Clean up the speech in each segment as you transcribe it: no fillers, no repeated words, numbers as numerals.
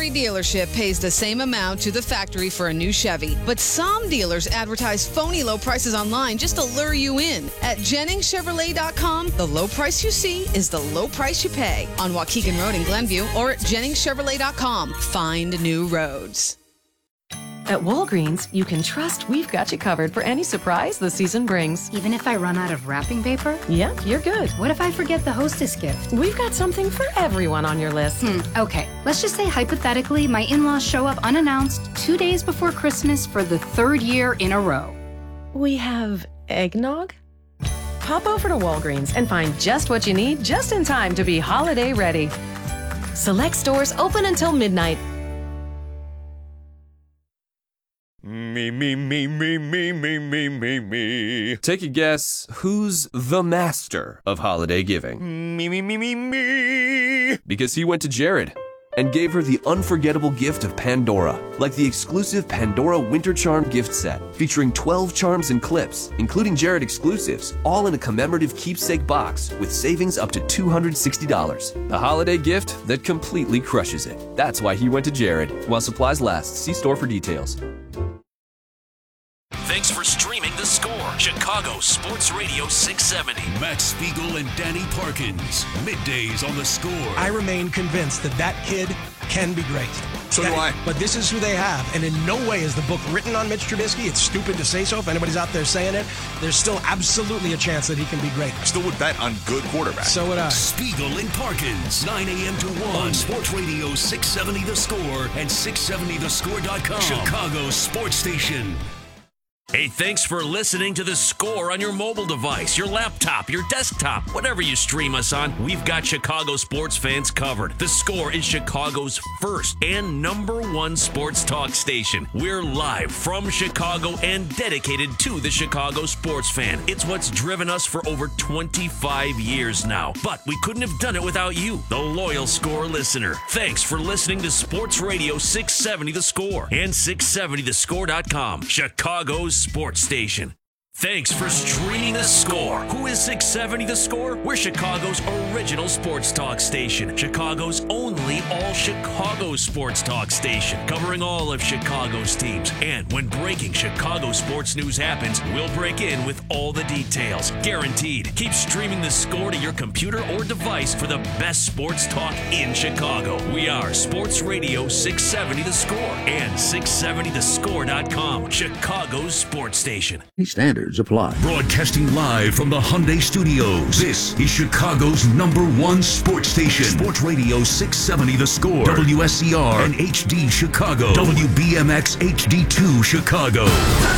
every dealership pays the same amount to the factory for a new Chevy, but some dealers advertise phony low prices online just to lure you in. At JenningsChevrolet.com, the low price you see is the low price you pay. On Waukegan Road in Glenview or at JenningsChevrolet.com. Find new roads. At Walgreens, you can trust we've got you covered for any surprise the season brings. Even if I run out of wrapping paper? Yep, you're good. What if I forget the hostess gift? We've got something for everyone on your list. Okay, let's just say hypothetically my in-laws show up unannounced 2 days before Christmas for the third year in a row. We have eggnog? Pop over to Walgreens and find just what you need just in time to be holiday ready. Select stores open until midnight. Me. Take a guess, who's the master of holiday giving? Me. Because he went to Jared and gave her the unforgettable gift of Pandora, like the exclusive Pandora Winter Charm gift set, featuring 12 charms and clips, including Jared exclusives, all in a commemorative keepsake box with savings up to $260. A holiday gift that completely crushes it. That's why he went to Jared. While supplies last, see store for details. Thanks for streaming The Score, Chicago Sports Radio 670. Matt Spiegel and Danny Parkins, middays on The Score. I remain convinced that kid can be great. So do I. But this is who they have, and in no way is the book written on Mitch Trubisky. It's stupid to say so. If anybody's out there saying it, there's still absolutely a chance that he can be great. I still would bet on good quarterback. So would I. Spiegel and Parkins, 9 a.m. to 1 on Sports Radio 670 The Score and 670thescore.com. Chicago's sports station. Hey, thanks for listening to The Score on your mobile device, your laptop, your desktop, whatever you stream us on. We've got Chicago sports fans covered. The Score is Chicago's first and #1 sports talk station. We're live from Chicago and dedicated to the Chicago sports fan. It's what's driven us for over 25 years now. But we couldn't have done it without you, the loyal Score listener. Thanks for listening to Sports Radio 670 The Score and 670thescore.com. Chicago's sports station. Thanks for streaming The Score. Who is 670 The Score? We're Chicago's original sports talk station. Chicago's only all-Chicago sports talk station. Covering all of Chicago's teams. And when breaking Chicago sports news happens, we'll break in with all the details. Guaranteed. Keep streaming The Score to your computer or device for the best sports talk in Chicago. We are Sports Radio 670 The Score and 670thescore.com. Chicago's sports station. Standards apply. Broadcasting live from the Hyundai Studios. This is Chicago's #1 sports station. Sports Radio 670 The Score. WSCR and HD Chicago. WBMX HD2 Chicago. The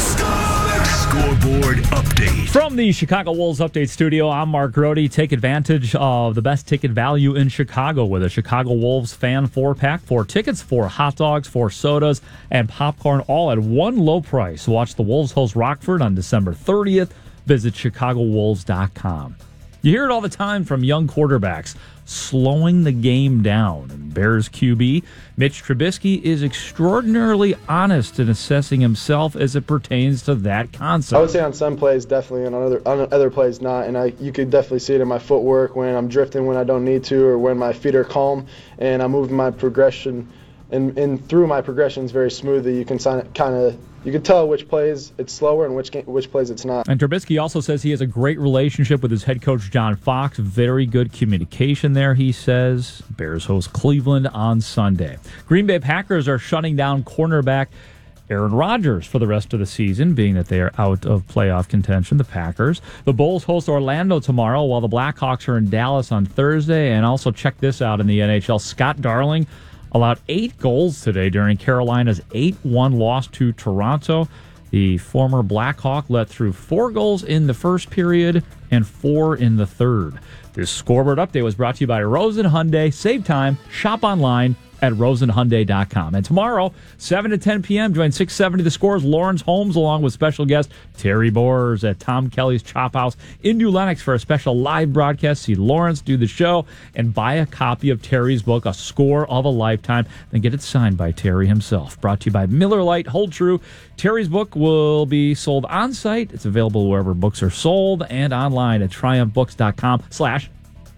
Scoreboard update. From the Chicago Wolves Update Studio, I'm Mark Grody. Take advantage of the best ticket value in Chicago with a Chicago Wolves fan 4-pack. 4 tickets, 4 hot dogs, 4 sodas, and popcorn, all at one low price. Watch the Wolves host Rockford on December 30th. Visit ChicagoWolves.com. You hear it all the time from young quarterbacks, slowing the game down. And Bears QB Mitch Trubisky is extraordinarily honest in assessing himself as it pertains to that concept. I would say on some plays definitely, and on other plays not. And you could definitely see it in my footwork when I'm drifting when I don't need to, or when my feet are calm and I'm moving my progression. And through my progressions very smoothly, you can you can tell which plays it's slower and which plays it's not. And Trubisky also says he has a great relationship with his head coach, John Fox. Very good communication there, he says. Bears host Cleveland on Sunday. Green Bay Packers are shutting down cornerback Aaron Rodgers for the rest of the season, being that they are out of playoff contention, the Packers. The Bulls host Orlando tomorrow, while the Blackhawks are in Dallas on Thursday. And also check this out in the NHL. Scott Darling allowed 8 goals today during Carolina's 8-1 loss to Toronto. The former Blackhawk let through 4 goals in the first period and 4 in the third. This scoreboard update was brought to you by Rosen Hyundai. Save time, shop online at rosenhyundai.com. And tomorrow, 7 to 10 p.m., join 670 The Score's Lawrence Holmes along with special guest Terry Boers at Tom Kelly's Chop House in New Lenox for a special live broadcast. See Lawrence do the show and buy a copy of Terry's book, A Score of a Lifetime, then get it signed by Terry himself. Brought to you by Miller Lite. Hold true. Terry's book will be sold on site. It's available wherever books are sold and online at triumphbooks.com/Terry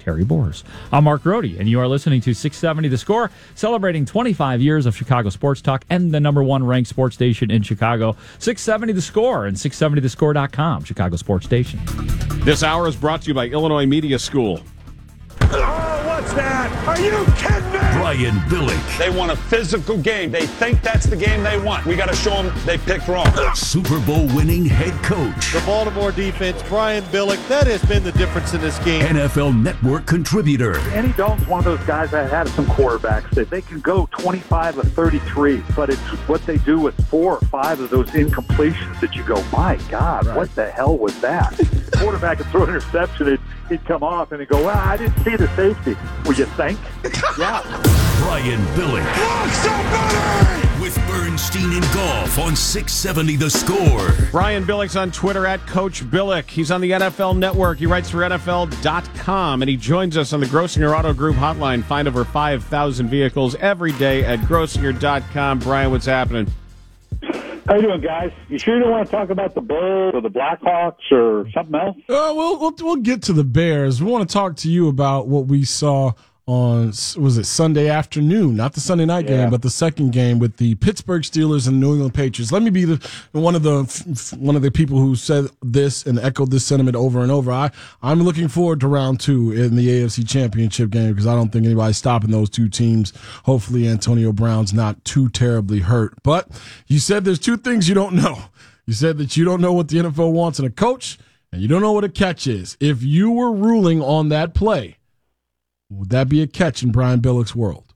Terry Boers. I'm Mark Rohde, and you are listening to 670 The Score, celebrating 25 years of Chicago sports talk and the number one ranked sports station in Chicago. 670 The Score and 670thescore.com, Chicago sports station. This hour is brought to you by Illinois Media School. Oh, what's that? Are you kidding me? Brian Billick. They want a physical game. They think that's the game they want. We got to show them they picked wrong. Super Bowl winning head coach. The Baltimore defense, Brian Billick, that has been the difference in this game. NFL Network contributor. Andy Dalton's one of those guys that had some quarterbacks that they can go 25 of 33, but it's what they do with 4 or 5 of those incompletions that you go, my God, what the hell was that? The quarterback would throw an interception, he'd come off and he'd go, well, I didn't see the safety. Well, you think? Yeah. Brian Billick. Look, somebody! With Bernstein and Golf on 670 The Score. Brian Billick's on Twitter at Coach Billick. He's on the NFL Network. He writes for NFL.com, and he joins us on the Grossinger Auto Group hotline. Find over 5,000 vehicles every day at Grossinger.com. Brian, what's happening? How you doing, guys? You sure you don't want to talk about the Bulls or the Blackhawks or something else? We'll get to the Bears. We want to talk to you about what we saw on, was it Sunday afternoon? Not the Sunday night game, but the second game with the Pittsburgh Steelers and New England Patriots. Let me be one of the people who said this and echoed this sentiment over and over. I'm looking forward to round 2 in the AFC Championship game because I don't think anybody's stopping those two teams. Hopefully Antonio Brown's not too terribly hurt. But you said there's 2 things you don't know. You said that you don't know what the NFL wants in a coach, and you don't know what a catch is. If you were ruling on that play, would that be a catch in Brian Billick's world?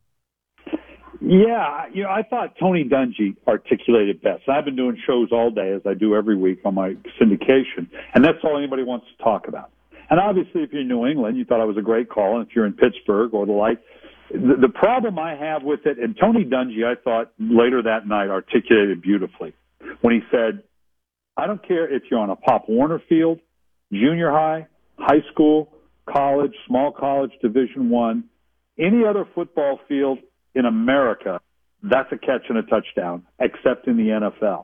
Yeah, I thought Tony Dungy articulated best. I've been doing shows all day, as I do every week on my syndication, and that's all anybody wants to talk about. And obviously, if you're in New England, you thought it was a great call, and if you're in Pittsburgh or the like, the problem I have with it, and Tony Dungy, I thought later that night articulated beautifully when he said, I don't care if you're on a Pop Warner field, junior high, high school, college, small college, Division I, any other football field in America, that's a catch and a touchdown, except in the NFL.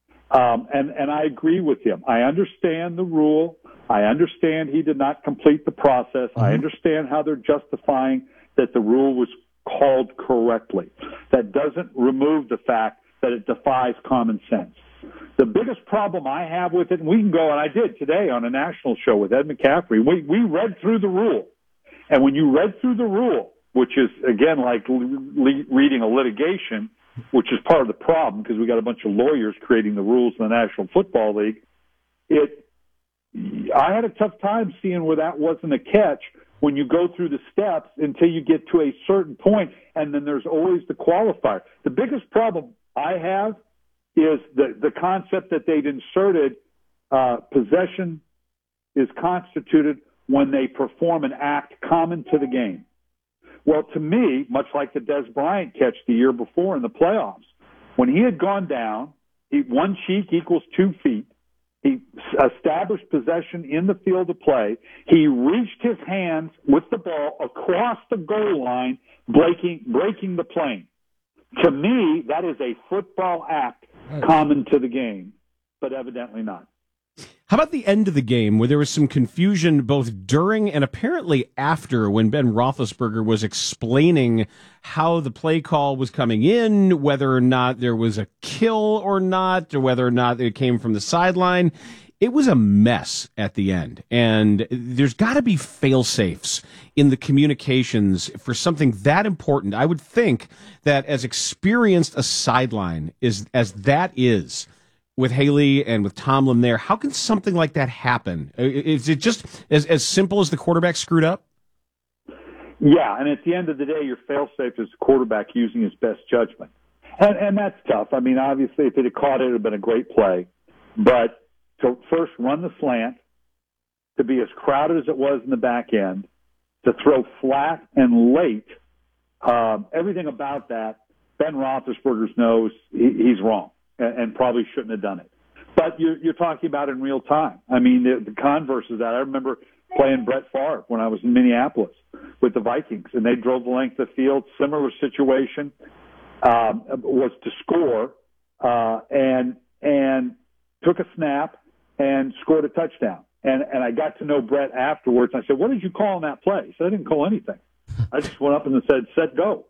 And I agree with him. I understand the rule. I understand he did not complete the process. I understand how they're justifying that the rule was called correctly. That doesn't remove the fact that it defies common sense. The biggest problem I have with it, and we can go, and I did today on a national show with Ed McCaffrey, we read through the rule. And when you read through the rule, which is, again, like reading a litigation, which is part of the problem because we got a bunch of lawyers creating the rules in the National Football League, I had a tough time seeing where that wasn't a catch when you go through the steps until you get to a certain point, and then there's always the qualifier. The biggest problem I have is the concept that they've inserted, possession is constituted when they perform an act common to the game. Well, to me, much like the Des Bryant catch the year before in the playoffs, when he had gone down, one cheek equals 2 feet. He established possession in the field of play. He reached his hands with the ball across the goal line, breaking the plane. To me, that is a football act common to the game, but evidently not. How about the end of the game where there was some confusion both during and apparently after when Ben Roethlisberger was explaining how the play call was coming in, whether or not there was a kill or not, or whether or not it came from the sideline? It was a mess at the end, and there's got to be fail-safes in the communications for something that important. I would think that as experienced a sideline as that is, with Haley and with Tomlin there, how can something like that happen? Is it just as simple as the quarterback screwed up? Yeah, and at the end of the day, your fail-safe is the quarterback using his best judgment. And that's tough. I mean, obviously, if it had caught it, it would have been a great play. But to first run the slant, to be as crowded as it was in the back end, to throw flat and late, everything about that, Ben Roethlisberger knows he's wrong and probably shouldn't have done it. But you're talking about in real time. I mean, the converse of that, I remember playing Brett Favre when I was in Minneapolis with the Vikings, and they drove the length of the field, similar situation, was to score, and took a snap and scored a touchdown. And I got to know Brett afterwards. I said, what did you call on that play? He said, I didn't call anything. I just went up and said, set, go.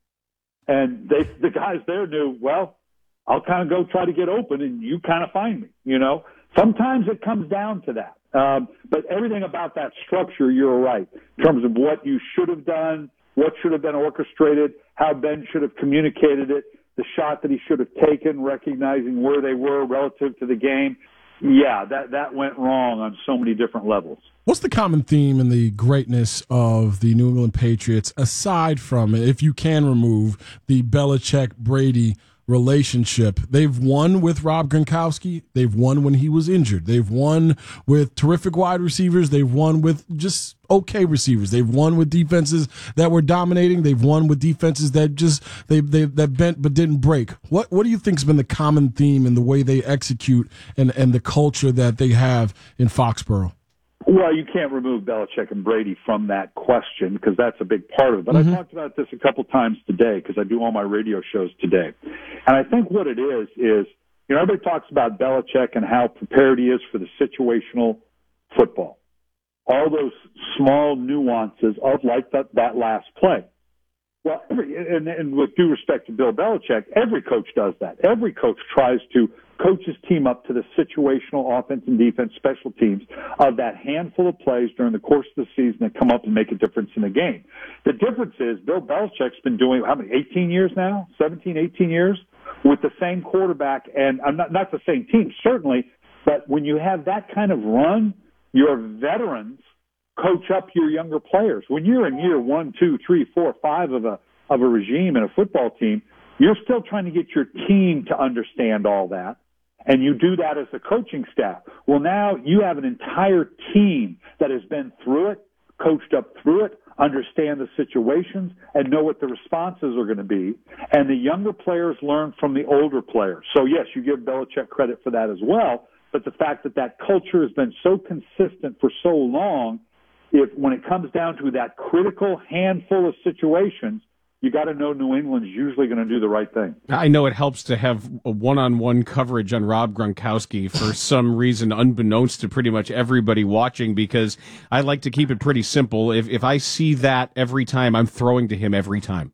And the guys there knew, well, I'll kind of go try to get open and you kind of find me, you know. Sometimes it comes down to that. But everything about that structure, you're right, in terms of what you should have done, what should have been orchestrated, how Ben should have communicated it, the shot that he should have taken, recognizing where they were relative to the game. Yeah, that went wrong on so many different levels. What's the common theme in the greatness of the New England Patriots, aside from, if you can remove, the Belichick-Brady relationship? They've won with Rob Gronkowski. They've won when he was injured. They've won with terrific wide receivers. They've won with just okay receivers. They've won with defenses that were dominating. They've won with defenses that just that bent but didn't break. What do you think has been the common theme in the way they execute and the culture that they have in Foxborough? Well, you can't remove Belichick and Brady from that question because that's a big part of it. But I talked about this a couple times today because I do all my radio shows today. And I think what it is, you know, everybody talks about Belichick and how prepared he is for the situational football. All those small nuances of like that last play. Well, and with due respect to Bill Belichick, every coach does that. Every coach tries to coach his team up to the situational offense and defense special teams of that handful of plays during the course of the season that come up and make a difference in the game. The difference is Bill Belichick's been doing, 18 years now? 17, 18 years? With the same quarterback, and not the same team, certainly, but when you have that kind of run, your veterans coach up your younger players. When you're in year 1, 2, 3, 4, 5 of a regime and a football team, you're still trying to get your team to understand all that. And you do that as a coaching staff. Well, now you have an entire team that has been through it, coached up through it, understand the situations, and know what the responses are going to be. And the younger players learn from the older players. So, yes, you give Belichick credit for that as well. But the fact that culture has been so consistent for so long, when it comes down to that critical handful of situations, you got to know New England's usually going to do the right thing. I know it helps to have a one-on-one coverage on Rob Gronkowski for some reason, unbeknownst to pretty much everybody watching, because I like to keep it pretty simple. If I see that every time, I'm throwing to him every time.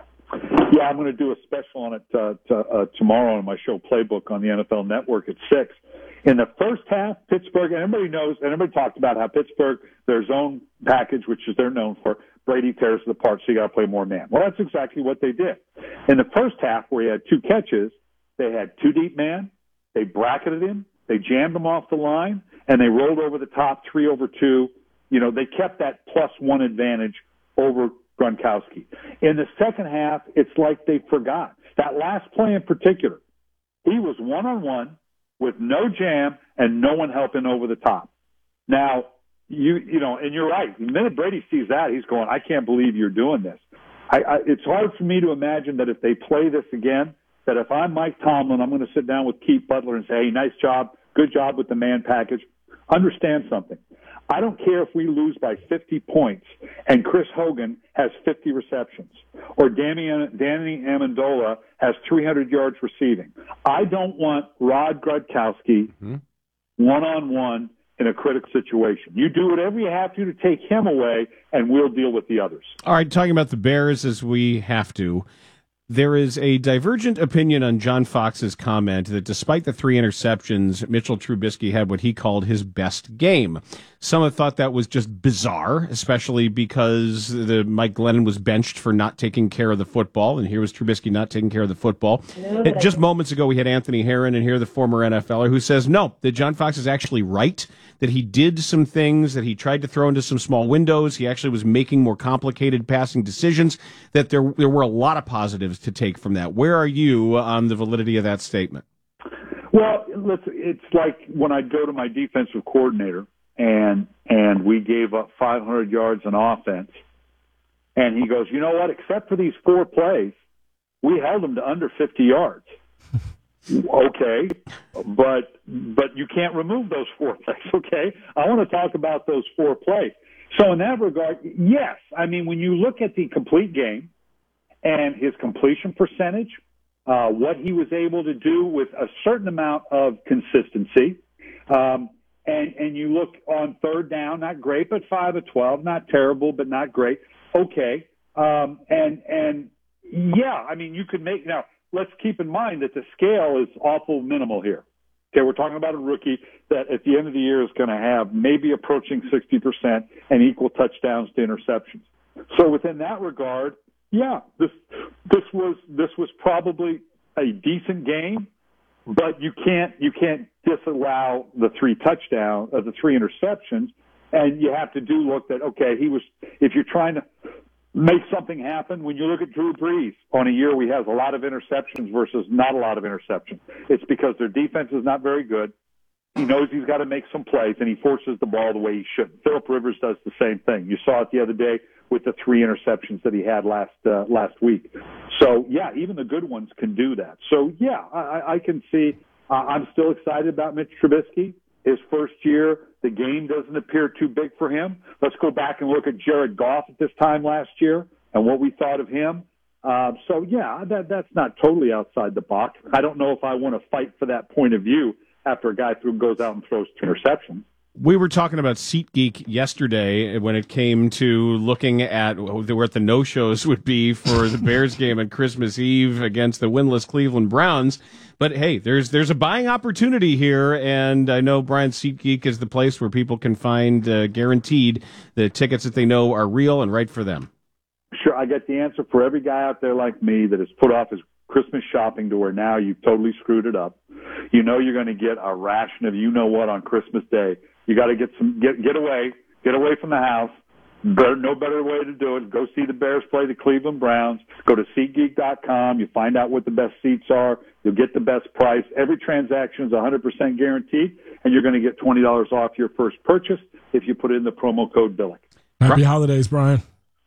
Yeah, I'm going to do a special on it tomorrow on my show Playbook on the NFL Network at 6. In the first half, Pittsburgh, and everybody knows, and everybody talked about how Pittsburgh, their zone package, which is they're known for, Brady tears it apart, so you got to play more man. Well, that's exactly what they did. In the first half, where he had 2 catches, they had 2 deep man, they bracketed him, they jammed him off the line, and they rolled over the top 3 over 2. You know, they kept that +1 advantage over Gronkowski. In the second half, it's like they forgot. That last play in particular, he was one-on-one with no jam and no one helping over the top. Now, you know, and you're right. The minute Brady sees that, he's going, I can't believe you're doing this. It's hard for me to imagine that if they play this again, that if I'm Mike Tomlin, I'm going to sit down with Keith Butler and say, hey, nice job, good job with the man package. Understand something. I don't care if we lose by 50 points and Chris Hogan has 50 receptions or Danny Amendola has 300 yards receiving. I don't want Rod Gronkowski one-on-one in a critical situation. You do whatever you have to take him away, and we'll deal with the others. All right, talking about the Bears as we have to, there is a divergent opinion on John Fox's comment that despite the 3 interceptions, Mitchell Trubisky had what he called his best game. Some have thought that was just bizarre, especially because Mike Glennon was benched for not taking care of the football, and here was Trubisky not taking care of the football. Just moments ago, we had Anthony Herron in here, the former NFLer, who says, no, that John Fox is actually right, that he did some things, that he tried to throw into some small windows, he actually was making more complicated passing decisions, that there were a lot of positives to take from that. Where are you on the validity of that statement? Well, it's like when I go to my defensive coordinator, and we gave up 500 yards on offense. And he goes, you know what, except for these 4 plays, we held them to under 50 yards. Okay, but you can't remove those 4 plays, okay? I want to talk about those 4 plays. So in that regard, yes. I mean, when you look at the complete game and his completion percentage, what he was able to do with a certain amount of consistency, and you look on third down, not great, but 5 of 12, not terrible, but not great. Okay. And yeah, I mean, you could make, now let's keep in mind that the scale is awful minimal here. Okay. We're talking about a rookie that at the end of the year is going to have maybe approaching 60% and equal touchdowns to interceptions. So within that regard, yeah, this was probably a decent game, but you can't disallow the 3 interceptions, and you have to look that, okay, if you're trying to make something happen, when you look at Drew Brees on a year where he has a lot of interceptions versus not a lot of interceptions, it's because their defense is not very good. He knows he's got to make some plays, and he forces the ball the way he should. Phillip Rivers does the same thing. You saw it the other day with the 3 interceptions that he had last week. So, yeah, even the good ones can do that. So, yeah, I can see I'm still excited about Mitch Trubisky. His first year, the game doesn't appear too big for him. Let's go back and look at Jared Goff at this time last year and what we thought of him. So, yeah, that's not totally outside the box. I don't know if I want to fight for that point of view after a guy goes out and throws 2 interceptions. We were talking about SeatGeek yesterday when it came to looking at what the no-shows would be for the Bears game on Christmas Eve against the winless Cleveland Browns. But, hey, there's a buying opportunity here, and I know, Brian, SeatGeek is the place where people can find guaranteed the tickets that they know are real and right for them. Sure, I get the answer for every guy out there like me that has put off his Christmas shopping to where now you've totally screwed it up. You know you're going to get a ration of you-know-what on Christmas Day. You got to get away from the house. No better way to do it. Go see the Bears play the Cleveland Browns. Go to SeatGeek.com. You find out what the best seats are. You'll get the best price. Every transaction is 100% guaranteed, and you're going to get $20 off your first purchase if you put in the promo code Billick. Happy holidays, Brian.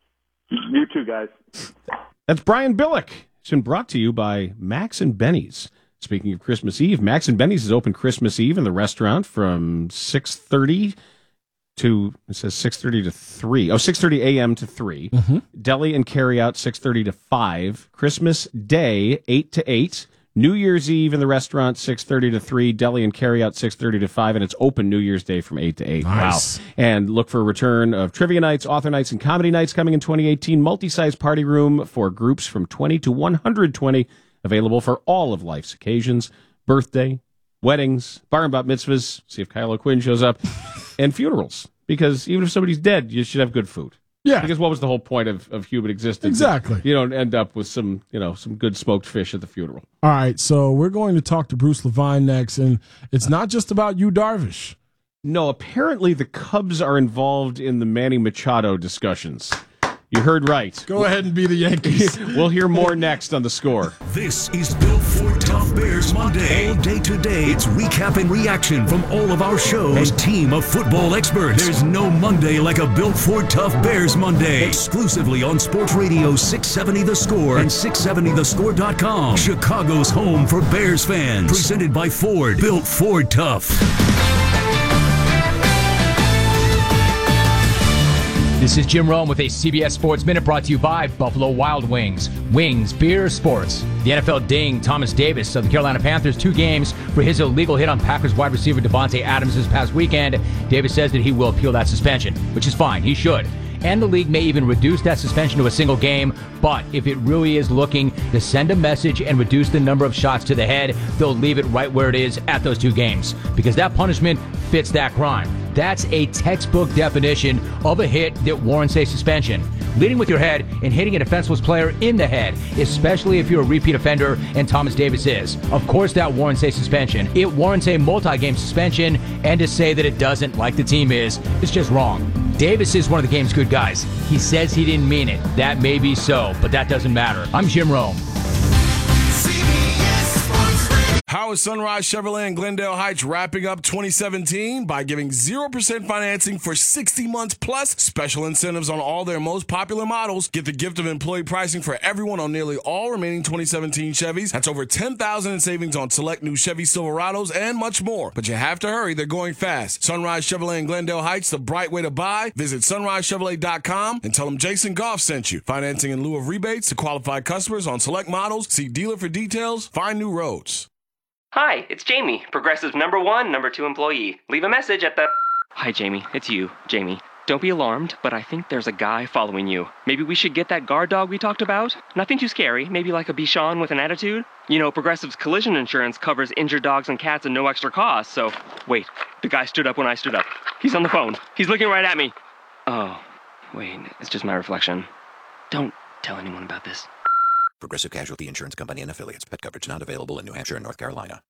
You too, guys. That's Brian Billick. It's been brought to you by Max and Benny's. Speaking of Christmas Eve, Max and Benny's is open Christmas Eve in the restaurant from 6:30 to, it says 6:30 to 3. Oh, 6:30 a.m. to 3. Mm-hmm. Deli and carry out 6:30 to 5. Christmas Day 8 to 8. New Year's Eve in the restaurant 6:30 to 3. Deli and carry out 6:30 to 5, and it's open New Year's Day from 8 to 8. Nice. Wow! And look for a return of trivia nights, author nights, and comedy nights coming in 2018. Multi-size party room for groups from 20 to 120. Available for all of life's occasions, birthday, weddings, bar and bat mitzvahs, see if Kyle O'Quinn shows up, and funerals. Because even if somebody's dead, you should have good food. Yeah. Because what was the whole point of human existence? Exactly. You don't end up with some good smoked fish at the funeral. All right, so we're going to talk to Bruce Levine next, and it's not just about Yu Darvish. No, apparently the Cubs are involved in the Manny Machado discussions. You heard right. Go ahead and be the Yankees. We'll hear more next on The Score. This is Built for Tough Bears Monday. All day today, it's recap and reaction from all of our shows and team of football experts. There's no Monday like a Built for Tough Bears Monday. Exclusively on Sports Radio 670 The Score and 670thescore.com. Chicago's home for Bears fans. Presented by Ford. Built Ford Tough. This is Jim Rome with a CBS Sports Minute brought to you by Buffalo Wild Wings. Wings, beer, sports. The NFL dinged Thomas Davis of the Carolina Panthers 2 games for his illegal hit on Packers wide receiver Devontae Adams this past weekend. Davis says that he will appeal that suspension, which is fine. He should. And the league may even reduce that suspension to a single game. But if it really is looking to send a message and reduce the number of shots to the head, they'll leave it right where it is at those 2 games. Because that punishment fits that crime. That's a textbook definition of a hit that warrants a suspension. Leading with your head and hitting a defenseless player in the head, especially if you're a repeat offender, and Thomas Davis is. Of course that warrants a suspension. It warrants a multi-game suspension, and to say that it doesn't, like the team is just wrong. Davis is one of the game's good guys. He says he didn't mean it. That may be so, but that doesn't matter. I'm Jim Rome. How is Sunrise Chevrolet in Glendale Heights wrapping up 2017 by giving 0% financing for 60 months plus special incentives on all their most popular models. Get the gift of employee pricing for everyone on nearly all remaining 2017 Chevys. That's over $10,000 in savings on select new Chevy Silverados and much more. But you have to hurry. They're going fast. Sunrise Chevrolet in Glendale Heights, the bright way to buy. Visit sunrisechevrolet.com and tell them Jason Goff sent you. Financing in lieu of rebates to qualified customers on select models. See dealer for details. Find new roads. Hi, it's Jamie, Progressive's #1, #2 employee. Leave a message at the... Hi, Jamie. It's you, Jamie. Don't be alarmed, but I think there's a guy following you. Maybe we should get that guard dog we talked about? Nothing too scary. Maybe like a Bichon with an attitude? You know, Progressive's collision insurance covers injured dogs and cats at no extra cost, so... Wait, the guy stood up when I stood up. He's on the phone. He's looking right at me. Oh, wait, it's just my reflection. Don't tell anyone about this. Progressive Casualty Insurance Company and affiliates. Pet coverage not available in New Hampshire and North Carolina.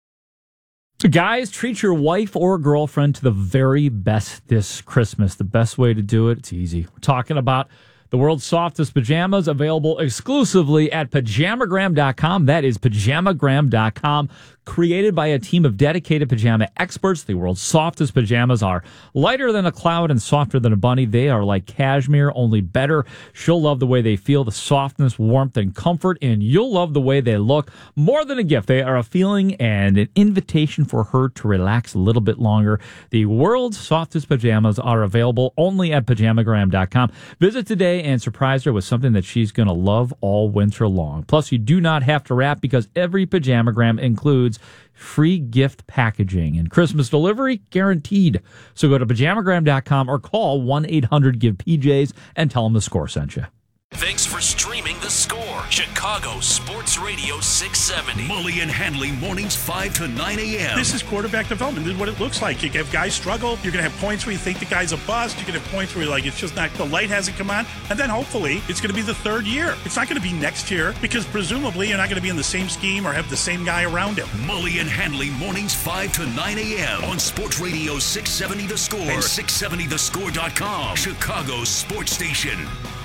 So guys, treat your wife or girlfriend to the very best this Christmas. The best way to do it, it's easy. We're talking about the world's softest pajamas, available exclusively at Pajamagram.com. That is Pajamagram.com. Created by a team of dedicated pajama experts, the world's softest pajamas are lighter than a cloud and softer than a bunny. They are like cashmere, only better. She'll love the way they feel, the softness, warmth, and comfort, and you'll love the way they look. More than a gift, they are a feeling and an invitation for her to relax a little bit longer. The world's softest pajamas are available only at Pajamagram.com. Visit today and surprise her with something that she's going to love all winter long. Plus, you do not have to wrap because every Pajamagram includes free gift packaging and Christmas delivery guaranteed. So go to Pajamagram.com or call 1-800-GIVE-PJs and tell them the Score sent you. Thanks for streaming The Score, Chicago Sports Radio 670. Mully and Hanley, mornings 5 to 9 a.m. This is quarterback development. This is what it looks like. You have guys struggle. You're going to have points where you think the guy's a bust. You're going to have points where you're like, it's just not, the light hasn't come on. And then hopefully it's going to be the third year. It's not going to be next year because presumably you're not going to be in the same scheme or have the same guy around him. Mully and Hanley, mornings 5 to 9 a.m. on Sports Radio 670 The Score and 670thescore.com. Chicago's sports station.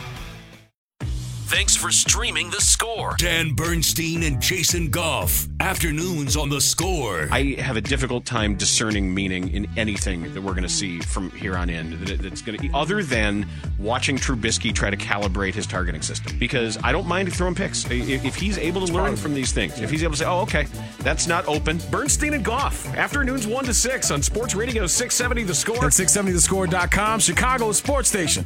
Thanks for streaming The Score. Dan Bernstein and Jason Goff. Afternoons on The Score. I have a difficult time discerning meaning in anything that we're going to see from here on in. That's going to, other than watching Trubisky try to calibrate his targeting system, because I don't mind throwing picks if he's able to learn from these things. If he's able to say, "Oh, okay, that's not open." Bernstein and Goff. Afternoons 1 to 6 on Sports Radio 670 The Score and 670thescore.com. Chicago sports station.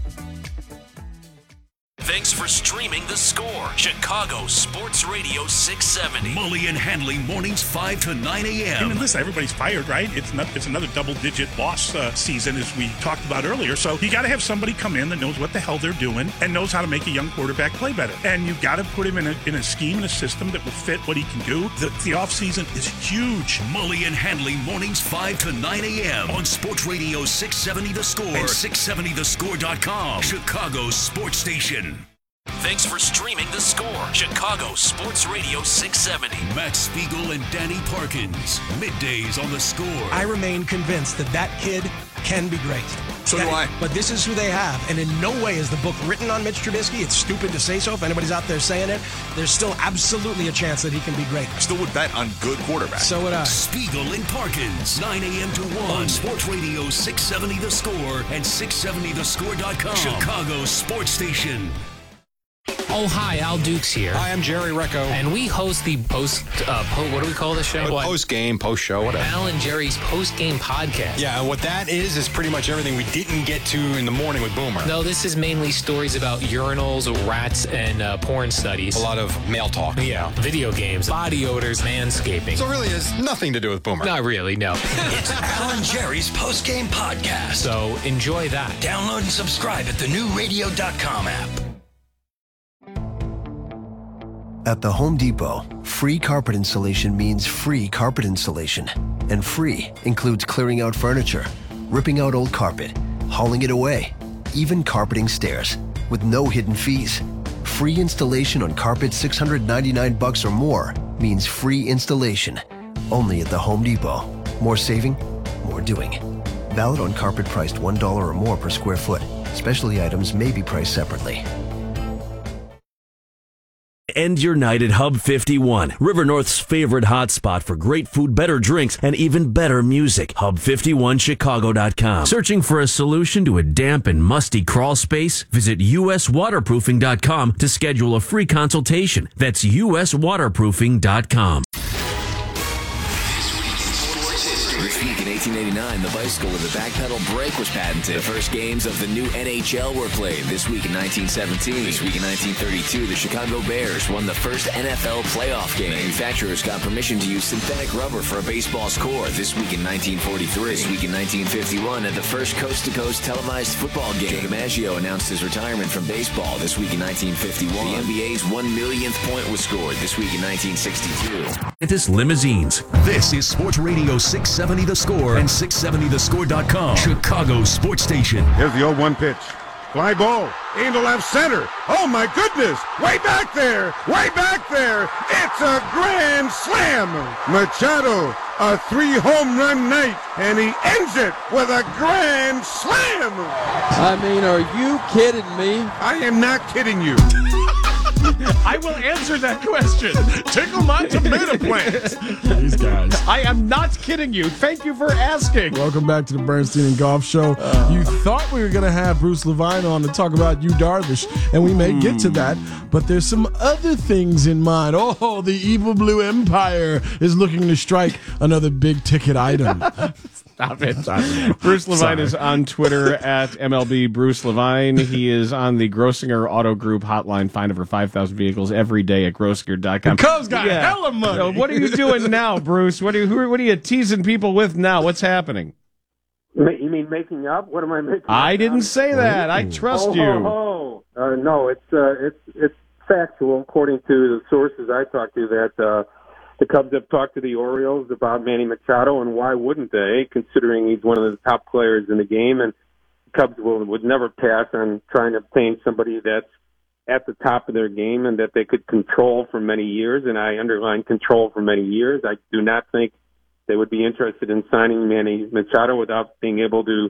Thanks for streaming The Score, Chicago Sports Radio 670. Mully and Hanley, mornings 5 to 9 a.m. I mean, listen, everybody's fired, right? It's another double-digit loss season, as we talked about earlier. So you got to have somebody come in that knows what the hell they're doing and knows how to make a young quarterback play better. And you got to put him in a scheme and a system that will fit what he can do. The offseason is huge. Mully and Hanley, mornings 5 to 9 a.m. on Sports Radio 670 The Score and 670thescore.com. Chicago's sports station. Thanks for streaming The Score, Chicago Sports Radio 670. Matt Spiegel and Danny Parkins, middays on The Score. I remain convinced that kid can be great. So do I. But this is who they have. And in no way is the book written on Mitch Trubisky. It's stupid to say so. If anybody's out there saying it, there's still absolutely a chance that he can be great. I still would bet on good quarterbacks. So would I. Spiegel and Parkins, 9 a.m. to 1 on Sports Radio 670 The Score and 670thescore.com. Chicago's sports station. Oh, hi, Al Dukes here. Hi, I'm Jerry Recco. And we host the what do we call the show? Post-game, post-show, whatever. Al and Jerry's post-game podcast. Yeah, and what that is pretty much everything we didn't get to in the morning with Boomer. No, this is mainly stories about urinals, rats, and porn studies. A lot of male talk. Yeah, video games, body odors, manscaping. So it really has nothing to do with Boomer. Not really, no. It's Al and Jerry's post-game podcast. So enjoy that. Download and subscribe at the newradio.com app. At the Home Depot, free carpet installation means free carpet installation. And free includes clearing out furniture, ripping out old carpet, hauling it away, even carpeting stairs, with no hidden fees. Free installation on carpet $699 or more means free installation. Only at the Home Depot. More saving, more doing. Valid on carpet priced $1 or more per square foot. Specialty items may be priced separately. End your night at Hub 51, River North's favorite hotspot for great food, better drinks, and even better music. Hub51Chicago.com. Searching for a solution to a damp and musty crawl space? Visit uswaterproofing.com to schedule a free consultation. That's uswaterproofing.com. week in 1889, the bicycle with a back pedal brake was patented. The first games of the new NHL were played this week in 1917. This week in 1932, the Chicago Bears won the first NFL playoff game. Manufacturers got permission to use synthetic rubber for a baseball score this week in 1943. This week in 1951, at the first coast-to-coast televised football game, Joe DiMaggio announced his retirement from baseball this week in 1951. The NBA's 1 millionth point was scored this week in 1962. This Limousines. This is Sports Radio 670 The Score and 670thescore.com. Chicago Sports Station. Here's the 0-1 pitch. Fly ball. Aim to left center. Oh, my goodness. Way back there. Way back there. It's a grand slam. Machado, a 3-home run night, and he ends it with a grand slam. I mean, are you kidding me? I am not kidding you. I will answer that question. Tickle my tomato plant. These guys. I am not kidding you. Thank you for asking. Welcome back to the Bernstein and Golf Show. You thought we were going to have Bruce Levine on to talk about Yu Darvish, and we may get to that, but there's some other things in mind. Oh, the evil Blue Empire is looking to strike another big-ticket item. Stop it. Bruce Levine is on Twitter at MLB Bruce Levine. He is on the Grossinger Auto Group hotline. Find over 5,000 vehicles every day at Grossinger.com. The Cubs got hella money. So what are you doing now, Bruce? What are you teasing people with now? What's happening? You mean making up? What am I making up? I didn't say that. I trust you. No, it's factual according to the sources I talked to that the Cubs have talked to the Orioles about Manny Machado, and why wouldn't they, considering he's one of the top players in the game, and the Cubs would never pass on trying to obtain somebody that's at the top of their game and that they could control for many years, and I underline control for many years. I do not think they would be interested in signing Manny Machado without being able to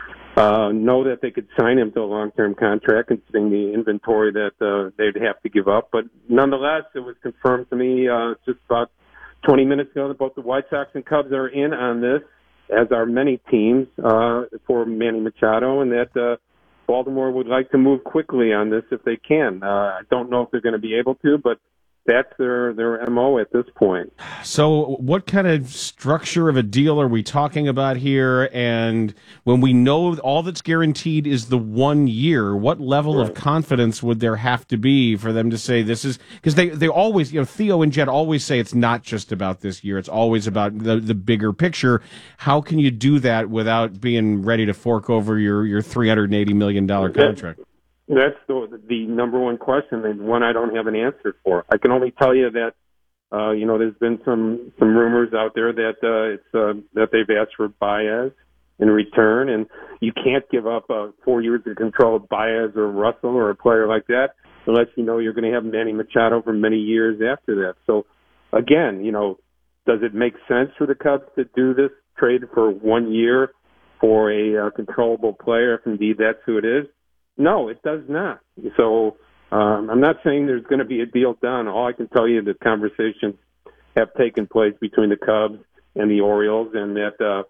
know that they could sign him to a long-term contract, considering the inventory that they'd have to give up. But nonetheless, it was confirmed to me just about 20 minutes ago that both the White Sox and Cubs are in on this, as are many teams, for Manny Machado, and that Baltimore would like to move quickly on this if they can. I don't know if they're going to be able to, but that's their MO at this point. So what kind of structure of a deal are we talking about here? And when we know all that's guaranteed is the 1 year, what level of confidence would there have to be for them to say this is, because they always, Theo and Jet always say it's not just about this year, it's always about the bigger picture. How can you do that without being ready to fork over your $380 million contract? That's the number one question, and one I don't have an answer for. I can only tell you that there's been some rumors out there that that they've asked for Baez in return, and you can't give up 4 years of control of Baez or Russell or a player like that unless you know you're going to have Manny Machado for many years after that. So again, does it make sense for the Cubs to do this trade for 1 year for a controllable player, if indeed that's who it is? No, it does not. So I'm not saying there's going to be a deal done. All I can tell you is that conversations have taken place between the Cubs and the Orioles, and that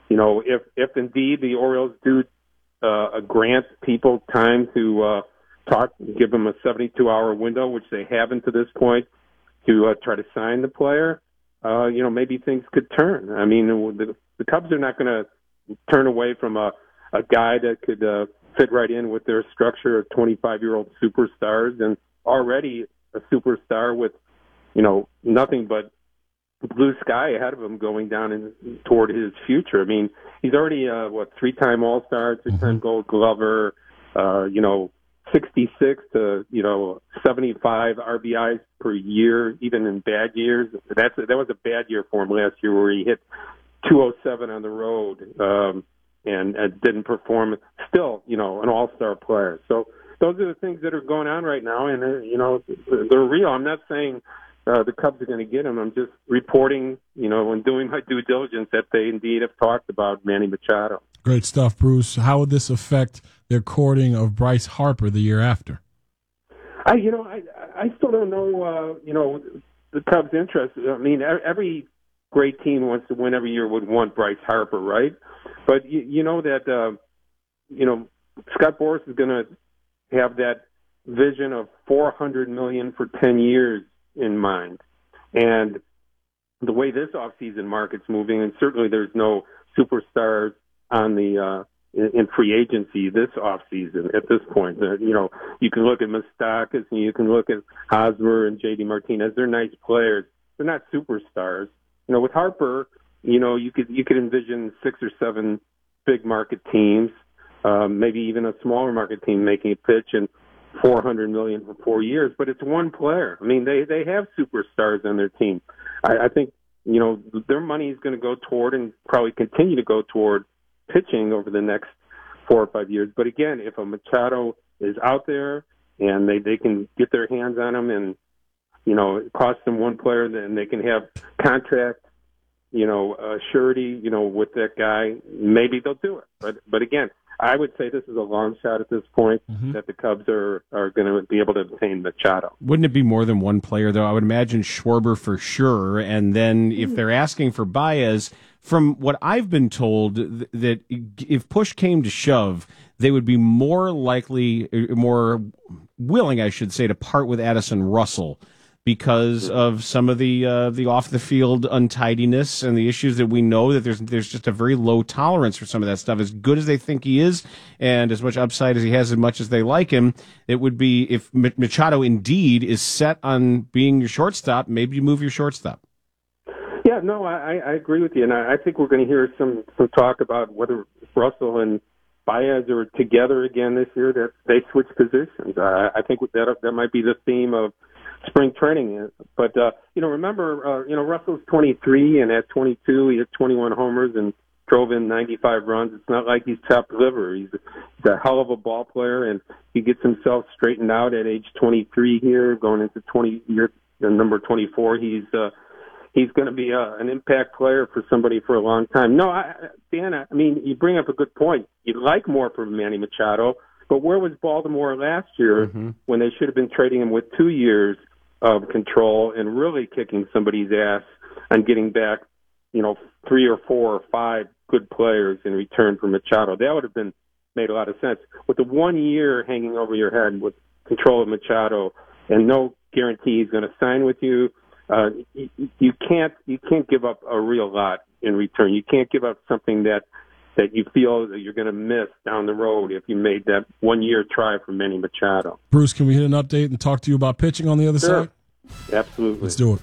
if indeed the Orioles do grant people time to talk, give them a 72-hour window, which they haven't to this point, to try to sign the player, maybe things could turn. I mean, the Cubs are not going to turn away from a guy that could fit right in with their structure of 25-year-old superstars, and already a superstar with, nothing but blue sky ahead of him going down toward his future. I mean, he's already, 3-time All-Star, 6-time Gold Glover, 66 to, 75 RBIs per year, even in bad years. That was a bad year for him last year, where he hit 207 on the road, and didn't perform. Still, an all-star player. So those are the things that are going on right now, and they're real. I'm not saying the Cubs are going to get him. I'm just reporting, and doing my due diligence that they indeed have talked about Manny Machado. Great stuff, Bruce. How would this affect their courting of Bryce Harper the year after? I still don't know. The Cubs' interest. I mean, every great team wants to win every year would want Bryce Harper, right? But you know that Scott Boras is going to have that vision of $400 million for 10 years in mind, and the way this offseason market's moving, and certainly there's no superstars on the in free agency this offseason at this point. You can look at Moustakas and you can look at Hosmer and J.D. Martinez. They're nice players. They're not superstars. With Harper, you could envision 6 or 7 big market teams, maybe even a smaller market team making a pitch and $400 million for 4 years. But it's one player. I mean, they have superstars on their team. I think their money is going to go toward and probably continue to go toward pitching over the next 4 or 5 years. But again, if a Machado is out there and they can get their hands on him and it costs them one player, then they can have contract, surety, with that guy. Maybe they'll do it. But again, I would say this is a long shot at this point that the Cubs are going to be able to obtain Machado. Wouldn't it be more than one player, though? I would imagine Schwarber for sure. And then if they're asking for Baez, from what I've been told, that if push came to shove, they would be more willing, I should say, to part with Addison Russell because of some of the off the field untidiness and the issues that we know that there's just a very low tolerance for some of that stuff. As good as they think he is, and as much upside as he has, as much as they like him, it would be if Machado indeed is set on being your shortstop, maybe you move your shortstop. Yeah, no, I agree with you, and I think we're going to hear some talk about whether Russell and Baez are together again this year. That they switch positions. I think that might be the theme of spring training. But remember, Russell's 23, and at 22, he hit 21 homers and drove in 95 runs. It's not like he's chopped liver. He's a hell of a ball player, and he gets himself straightened out at age 23 here, going into number 24. He's going to be an impact player for somebody for a long time. No, Dan, I mean, you bring up a good point. You'd like more from Manny Machado, but where was Baltimore last year when they should have been trading him with 2 years of control and really kicking somebody's ass and getting back, 3 or 4 or 5 good players in return for Machado? That would have made a lot of sense. With the 1 year hanging over your head with control of Machado and no guarantee he's going to sign with you, you can't give up a real lot in return. You can't give up something that you feel that you're going to miss down the road if you made that 1 year try for Manny Machado. Bruce, can we hit an update and talk to you about pitching on the other side? Absolutely. Let's do it.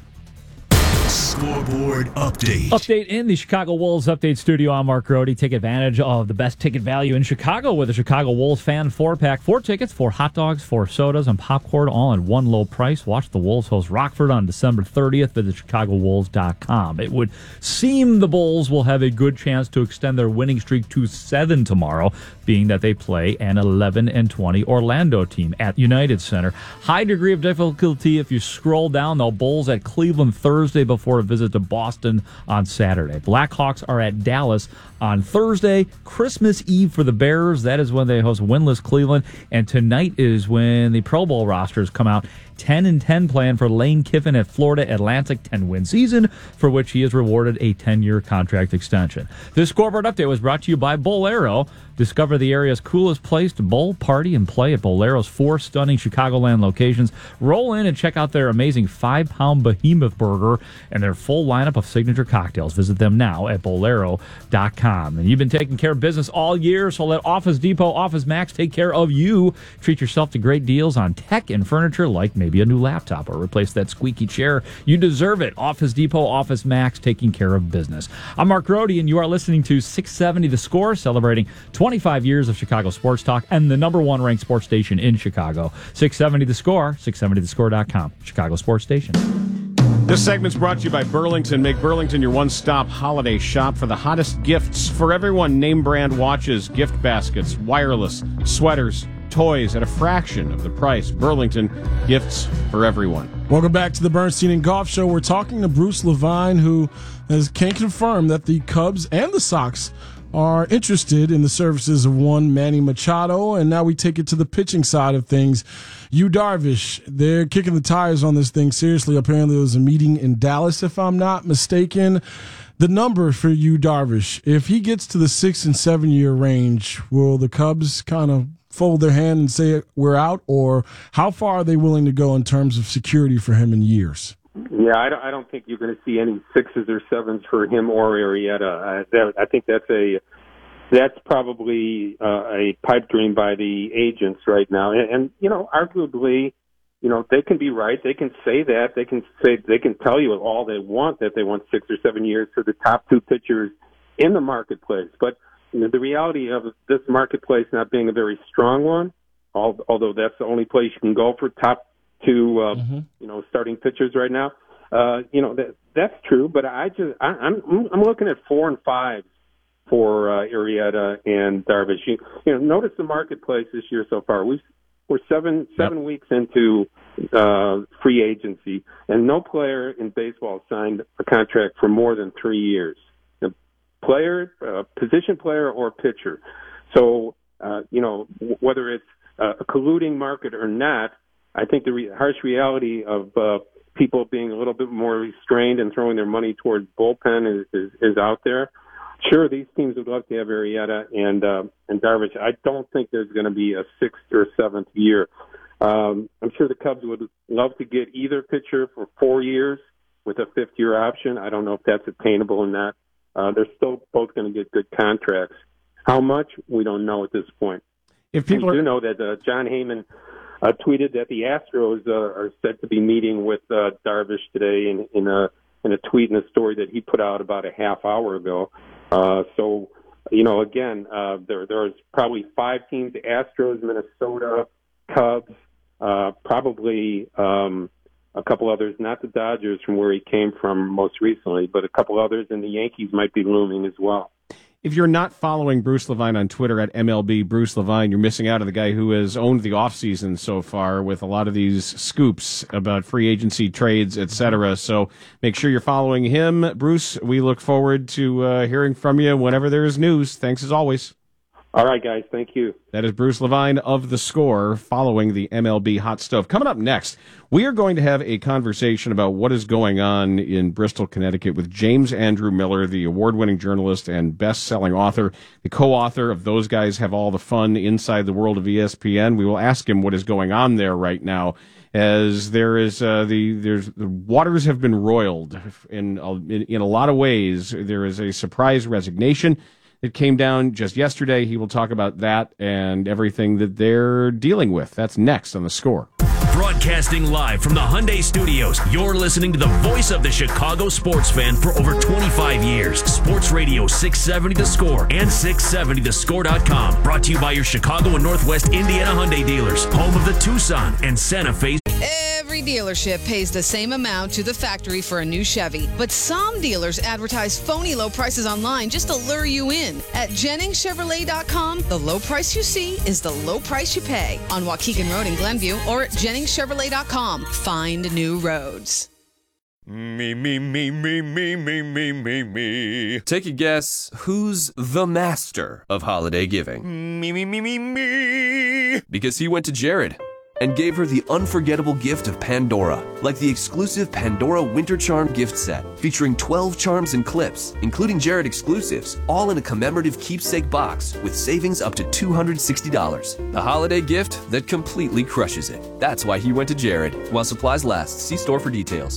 Scoreboard update. Update in the Chicago Wolves Update Studio. I'm Mark Grody. Take advantage of the best ticket value in Chicago with a Chicago Wolves fan 4-pack. 4 tickets, 4 hot dogs, 4 sodas, and popcorn, all at one low price. Watch the Wolves host Rockford on December 30th. Visit ChicagoWolves.com. It would seem the Bulls will have a good chance to extend their winning streak to 7 tomorrow, being that they play an 11-20 Orlando team at United Center. High degree of difficulty if you scroll down, though. Bulls at Cleveland Thursday before a visit to Boston on Saturday. Blackhawks are at Dallas on Thursday. Christmas Eve for the Bears. That is when they host winless Cleveland. And tonight is when the Pro Bowl rosters come out. 10-10 plan for Lane Kiffin at Florida Atlantic, 10-win season, for which he is rewarded a 10-year contract extension. This scoreboard update was brought to you by Bolero. Discover the area's coolest place to bowl, party, and play at Bolero's 4 stunning Chicagoland locations. Roll in and check out their amazing 5-pound behemoth burger and their full lineup of signature cocktails. Visit them now at Bolero.com. And you've been taking care of business all year, so let Office Depot, Office Max take care of you. Treat yourself to great deals on tech and furniture like maybe a new laptop or replace that squeaky chair. You deserve it. Office Depot, Office Max, taking care of business. I'm Mark Grody, and you are listening to 670 The Score, celebrating 25 years of Chicago sports talk and the number 1 ranked sports station in Chicago. 670 The Score, 670thescore.com, Chicago sports station. This segment's brought to you by Burlington. Make Burlington your one-stop holiday shop for the hottest gifts for everyone. Name brand watches, gift baskets, wireless, sweaters, toys at a fraction of the price. Burlington, gifts for everyone. Welcome back to the Bernstein and Golf Show. We're talking to Bruce Levine, who can confirm that the Cubs and the Sox are interested in the services of one Manny Machado. And now we take it to the pitching side of things. Yu Darvish, they're kicking the tires on this thing seriously. Apparently there was a meeting in Dallas, if I'm not mistaken. The number for Yu Darvish, if he gets to the 6 and 7 year range, will the Cubs kind of fold their hand and say we're out, or how far are they willing to go in terms of security for him in years? Yeah, I don't think you're going to see any 6s or 7s for him or Arrieta. I think that's probably a pipe dream by the agents right now. And arguably, they can be right. They can say that. They can tell you all they want, that they want 6 or 7 years for the top 2 pitchers in the marketplace. But the reality of this marketplace not being a very strong one, although that's the only place you can go for top 2, starting pitchers right now. That's true. But I'm looking at 4 and 5 for Arrieta and Darvish. Notice the marketplace this year so far. We're seven weeks into free agency, and no player in baseball signed a contract for more than 3 years. A player, position player, or pitcher. So, whether it's a colluding market or not, I think the harsh reality of people being a little bit more restrained and throwing their money towards bullpen is out there. Sure, these teams would love to have Arrieta and Darvish. I don't think there's going to be a 6th or 7th year. I'm sure the Cubs would love to get either pitcher for 4 years with a 5th-year option. I don't know if that's attainable or not. They're still both going to get good contracts. How much? We don't know at this point. If people do know that John Heyman tweeted that the Astros are said to be meeting with Darvish today in a tweet and a story that he put out about a half hour ago. Again, there's probably 5 teams: Astros, Minnesota, Cubs, probably a couple others, not the Dodgers from where he came from most recently, but a couple others, and the Yankees might be looming as well. If you're not following Bruce Levine on Twitter at MLB Bruce Levine, you're missing out on the guy who has owned the offseason so far with a lot of these scoops about free agency trades, etc. So make sure you're following him. Bruce, we look forward to hearing from you whenever there is news. Thanks as always. All right, guys. Thank you. That is Bruce Levine of The Score following the MLB Hot Stove. Coming up next, we are going to have a conversation about what is going on in Bristol, Connecticut with James Andrew Miller, the award-winning journalist and best-selling author, the co-author of Those Guys Have All the Fun Inside the World of ESPN. We will ask him what is going on there right now, as there is the waters have been roiled in a lot of ways. There is a surprise resignation. It came down just yesterday. He will talk about that and everything that they're dealing with. That's next on The Score. Broadcasting live from the Hyundai Studios, you're listening to the voice of the Chicago sports fan for over 25 years. Sports Radio 670 The Score and 670thescore.com. Brought to you by your Chicago and Northwest Indiana Hyundai dealers, home of the Tucson and Santa Fe. Every dealership pays the same amount to the factory for a new Chevy, but some dealers advertise phony low prices online just to lure you in. At JenningsChevrolet.com, the low price you see is the low price you pay. On Waukegan Road in Glenview or at JenningsChevrolet.com. Find new roads. Me. Take a guess, who's the master of holiday giving? Me. Because he went to Jared and gave her the unforgettable gift of Pandora, like the exclusive Pandora Winter Charm gift set, featuring 12 charms and clips, including Jared exclusives, all in a commemorative keepsake box with savings up to $260. A holiday gift that completely crushes it. That's why he went to Jared. While supplies last, see store for details.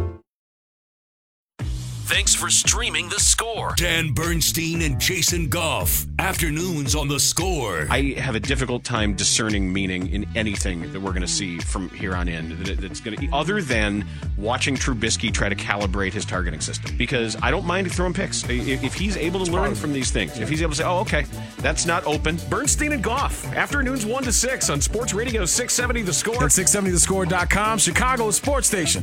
Thanks for streaming The Score. Dan Bernstein and Jason Goff. Afternoons on The Score. I have a difficult time discerning meaning in anything that we're going to see from here on in. That's going to, other than watching Trubisky try to calibrate his targeting system, because I don't mind throwing picks if he's able to learn from these things. If he's able to say, "Oh, okay, that's not open." Bernstein and Goff. Afternoons 1 to 6 on Sports Radio 670 The Score and 670thescore.com, Chicago's sports station.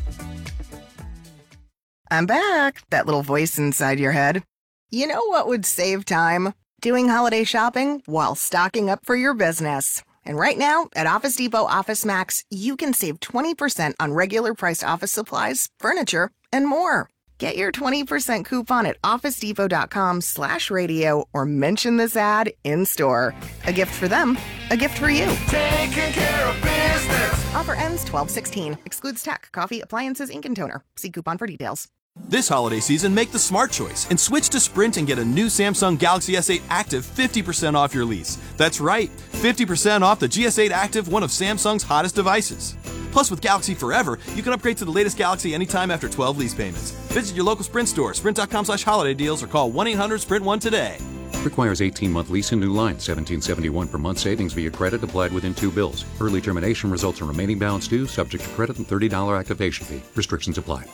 I'm back. That little voice inside your head. You know what would save time? Doing holiday shopping while stocking up for your business. And right now, at Office Depot Office Max, you can save 20% on regular priced office supplies, furniture, and more. Get your 20% coupon at OfficeDepot.com/radio or mention this ad in store. A gift for them, a gift for you. Taking care of business. Offer ends 12/16. Excludes tech, coffee, appliances, ink, and toner. See coupon for details. This holiday season, make the smart choice and switch to Sprint and get a new Samsung Galaxy S8 Active 50% off your lease. That's right, 50% off the GS8 Active, one of Samsung's hottest devices. Plus, with Galaxy Forever, you can upgrade to the latest Galaxy anytime after 12 lease payments. Visit your local Sprint store, sprint.com/holiday deals, or call 1-800-SPRINT1 today. Requires 18-month lease and new line. $17.71 per month savings via credit applied within 2 bills. Early termination results in remaining balance due, subject to credit and $30 activation fee. Restrictions apply.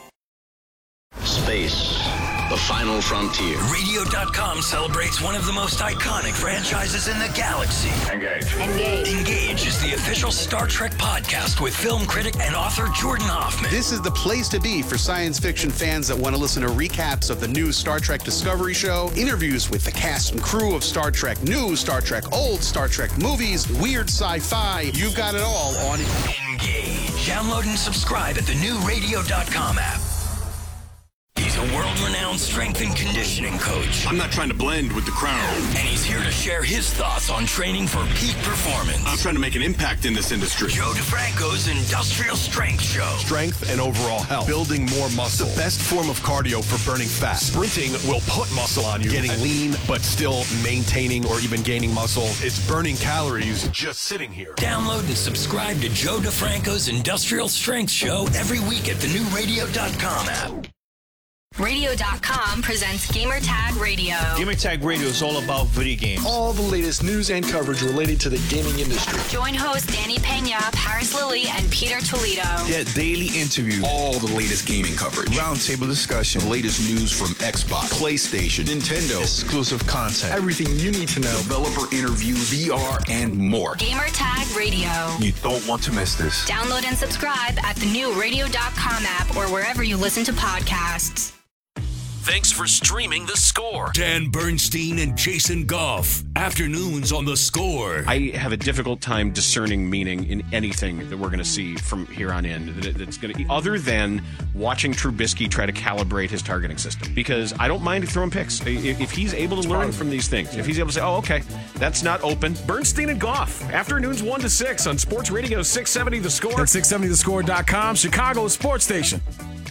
Space. The final frontier. Radio.com celebrates one of the most iconic franchises in the galaxy. Engage is the official Star Trek podcast with film critic and author Jordan Hoffman. This is the place to be for science fiction fans that want to listen to recaps of the new Star Trek Discovery show, interviews with the cast and crew of Star Trek New, Star Trek Old, Star Trek movies, weird sci-fi. You've got it all on Engage. Download and subscribe at the new Radio.com app. He's a world-renowned strength and conditioning coach. I'm not trying to blend with the crowd. And he's here to share his thoughts on training for peak performance. I'm trying to make an impact in this industry. Joe DeFranco's Industrial Strength Show. Strength and overall health. Building more muscle. The best form of cardio for burning fat. Sprinting will put muscle on you. Getting lean, but still maintaining or even gaining muscle. It's burning calories just sitting here. Download and subscribe to Joe DeFranco's Industrial Strength Show every week at the new Radio.com app. Radio.com presents Gamertag Radio. Gamertag Radio is all about video games. All the latest news and coverage related to the gaming industry. Join hosts Danny Pena, Paris Lilly, and Peter Toledo. Get daily interviews. All the latest gaming coverage. Roundtable discussion. The latest news from Xbox, PlayStation, Nintendo. Exclusive content. Everything you need to know. Developer interviews, VR, and more. Gamertag Radio. You don't want to miss this. Download and subscribe at the new Radio.com app or wherever you listen to podcasts. Thanks for streaming The Score. Dan Bernstein and Jason Goff. Afternoons on The Score. I have a difficult time discerning meaning in anything that we're going to see from here on in. That's going to, other than watching Trubisky try to calibrate his targeting system, because I don't mind throwing picks if he's able to learn from these things. If he's able to say, "Oh, okay, that's not open." Bernstein and Goff. Afternoons 1 to 6 on Sports Radio 670 The Score. At 670thescore.com, Chicago's sports station.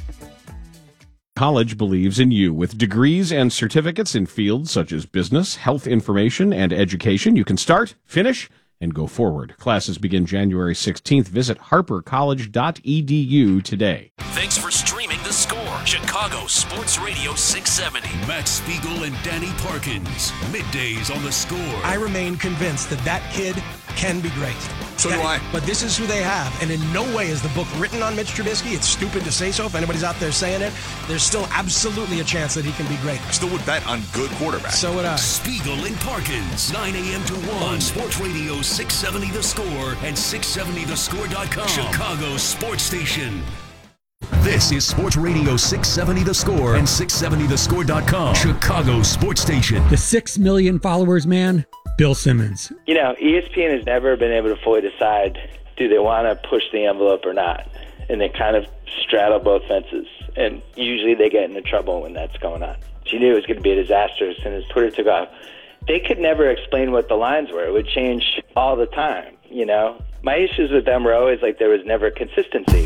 College believes in you. With degrees and certificates in fields such as business, health information, and education, you can start, finish, and go forward. Classes begin January 16th. Visit harpercollege.edu today. Thanks for streaming The Score. Chicago Sports Radio 670. Matt Spiegel and Danny Parkins. Middays on The Score. I remain convinced that kid can be great. So do I. But this is who they have. And in no way is the book written on Mitch Trubisky. It's stupid to say so. If anybody's out there saying it, there's still absolutely a chance that he can be great. I still would bet on good quarterback. So would I. Spiegel and Parkins, 9 a.m. to 1 on Sports Radio 670 The Score and 670thescore.com. Chicago's sports station. This is Sports Radio 670 The Score and 670thescore.com. Chicago's sports station. The 6 million followers man, Bill Simmons. You know, ESPN has never been able to fully decide, do they want to push the envelope or not? And they kind of straddle both fences. And usually they get into trouble when that's going on. She knew it was going to be a disaster as soon as Twitter took off. They could never explain what the lines were. It would change all the time, you know? My issues with them were always like there was never consistency.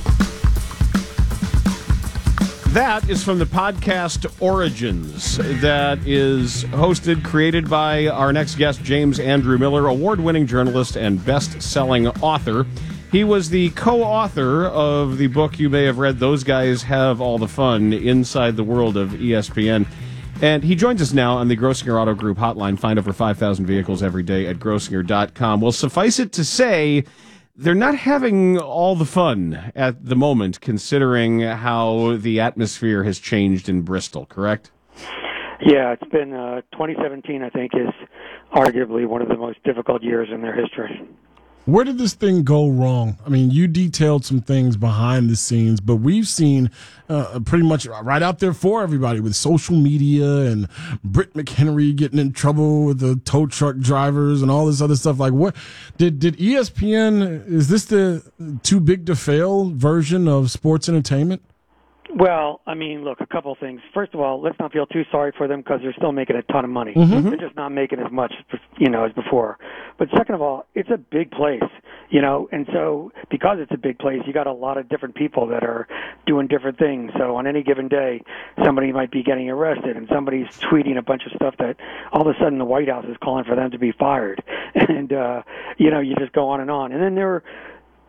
That is from the podcast Origins, that is hosted, created by our next guest, James Andrew Miller, award-winning journalist and best-selling author. He was the co-author of the book you may have read, Those Guys Have All the Fun, Inside the World of ESPN. And he joins us now on the Grossinger Auto Group hotline. Find over 5,000 vehicles every day at Grossinger.com. Well, suffice it to say, they're not having all the fun at the moment, considering how the atmosphere has changed in Bristol, correct? Yeah, it's been 2017, I think, is arguably one of the most difficult years in their history. Where did this thing go wrong? I mean, you detailed some things behind the scenes, but we've seen pretty much right out there for everybody with social media and Britt McHenry getting in trouble with the tow truck drivers and all this other stuff. Like, what did ESPN, is this the too big to fail version of sports entertainment? Well, I mean, look, a couple things. First of all, let's not feel too sorry for them because they're still making a ton of money. Mm-hmm. They're just not making as much, as before. But second of all, it's a big place, and so because it's a big place, you got a lot of different people that are doing different things. So on any given day, somebody might be getting arrested and somebody's tweeting a bunch of stuff that all of a sudden the White House is calling for them to be fired. And, you just go on. And then there were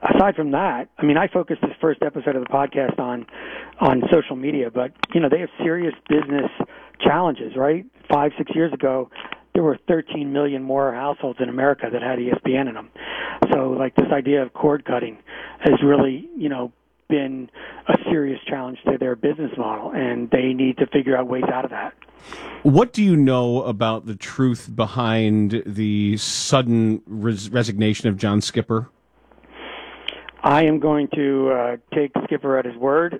aside from that, I mean, I focused this first episode of the podcast on social media, but, they have serious business challenges, right? 5-6 years ago, there were 13 million more households in America that had ESPN in them. So, like, this idea of cord cutting has really, been a serious challenge to their business model, and they need to figure out ways out of that. What do you know about the truth behind the sudden resignation of John Skipper? I am going to take Skipper at his word,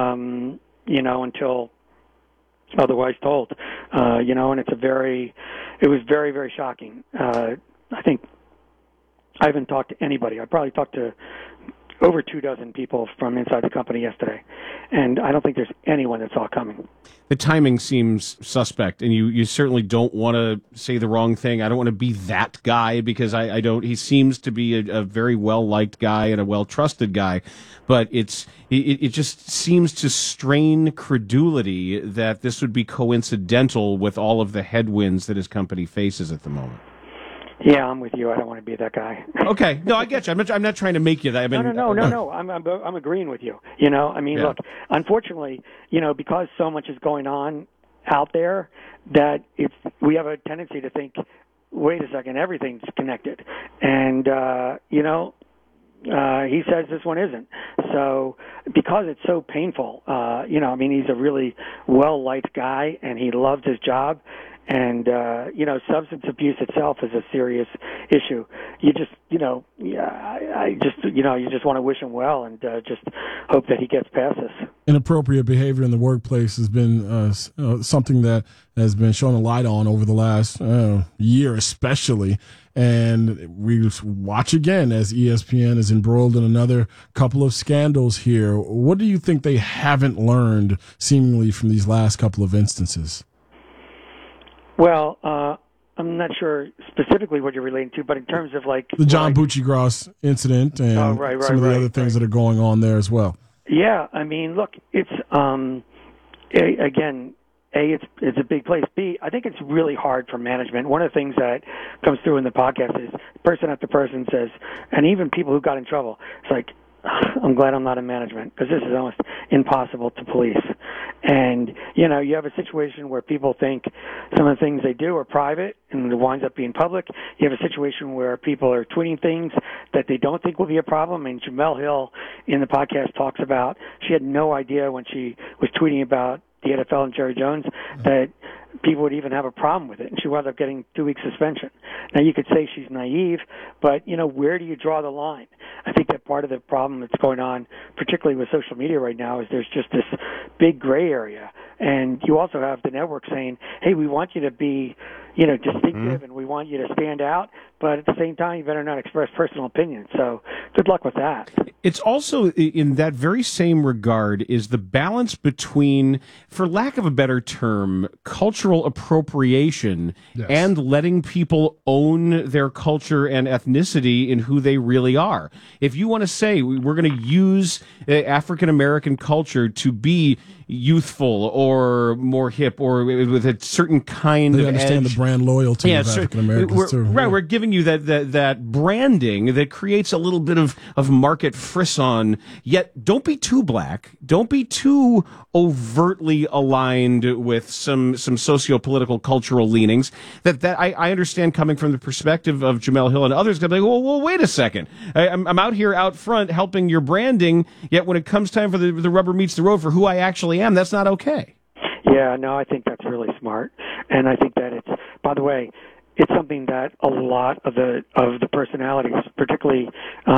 until otherwise told. And it was very, very shocking. I think I haven't talked to anybody. I probably talked to over 24 people from inside the company yesterday, and I don't think there's anyone that saw it coming. The timing seems suspect, and you certainly don't want to say the wrong thing. I don't want to be that guy because I don't. He seems to be a very well-liked guy and a well-trusted guy, but it just seems to strain credulity that this would be coincidental with all of the headwinds that his company faces at the moment. Yeah, I'm with you. I don't want to be that guy. Okay, no, I get you. I'm not trying to make you that. I mean, No. I'm agreeing with you. Look, unfortunately, because so much is going on out there, that we have a tendency to think, wait a second, everything's connected, and he says this one isn't. So because it's so painful, he's a really well-liked guy, and he loves his job. And, substance abuse itself is a serious issue. You just, you just want to wish him well and just hope that he gets past this. Inappropriate behavior in the workplace has been something that has been shown a light on over the last year especially. And we watch again as ESPN is embroiled in another couple of scandals here. What do you think they haven't learned seemingly from these last couple of instances? Well, I'm not sure specifically what you're relating to, but in terms of like the John Buccigross incident and some of the other things that are going on there as well. Yeah, I mean, look, it's it's a big place. B, I think it's really hard for management. One of the things that comes through in the podcast is person after person says, and even people who got in trouble, it's like, I'm glad I'm not in management because this is almost impossible to police. And, you have a situation where people think some of the things they do are private and it winds up being public. You have a situation where people are tweeting things that they don't think will be a problem. And Jemele Hill in the podcast talks about she had no idea when she was tweeting about the NFL and Jerry Jones that people would even have a problem with it, and she wound up getting 2-week suspension. Now, you could say she's naive, but, where do you draw the line? I think that part of the problem that's going on, particularly with social media right now, is there's just this big gray area. And you also have the network saying, hey, we want you to be, distinctive and we want you to stand out, but at the same time, you better not express personal opinions. So good luck with that. It's also, in that very same regard, is the balance between, for lack of a better term, cultural appropriation and letting people own their culture and ethnicity in who they really are. If you want to say we're going to use African American culture to be youthful or more hip or with a certain kind of understand edge. The brand loyalty of African Americans too. Right, we're giving you that branding that creates a little bit of market frisson, yet don't be too black, don't be too overtly aligned with some socio-political cultural leanings. That I understand coming from the perspective of Jemele Hill and others going to be like, well, wait a second. I'm out here out front helping your branding, yet when it comes time for the rubber meets the road for who I actually am, that's not okay. Yeah, no, I think that's really smart. And I think that it's, by the way, it's something that a lot of the personalities, particularly,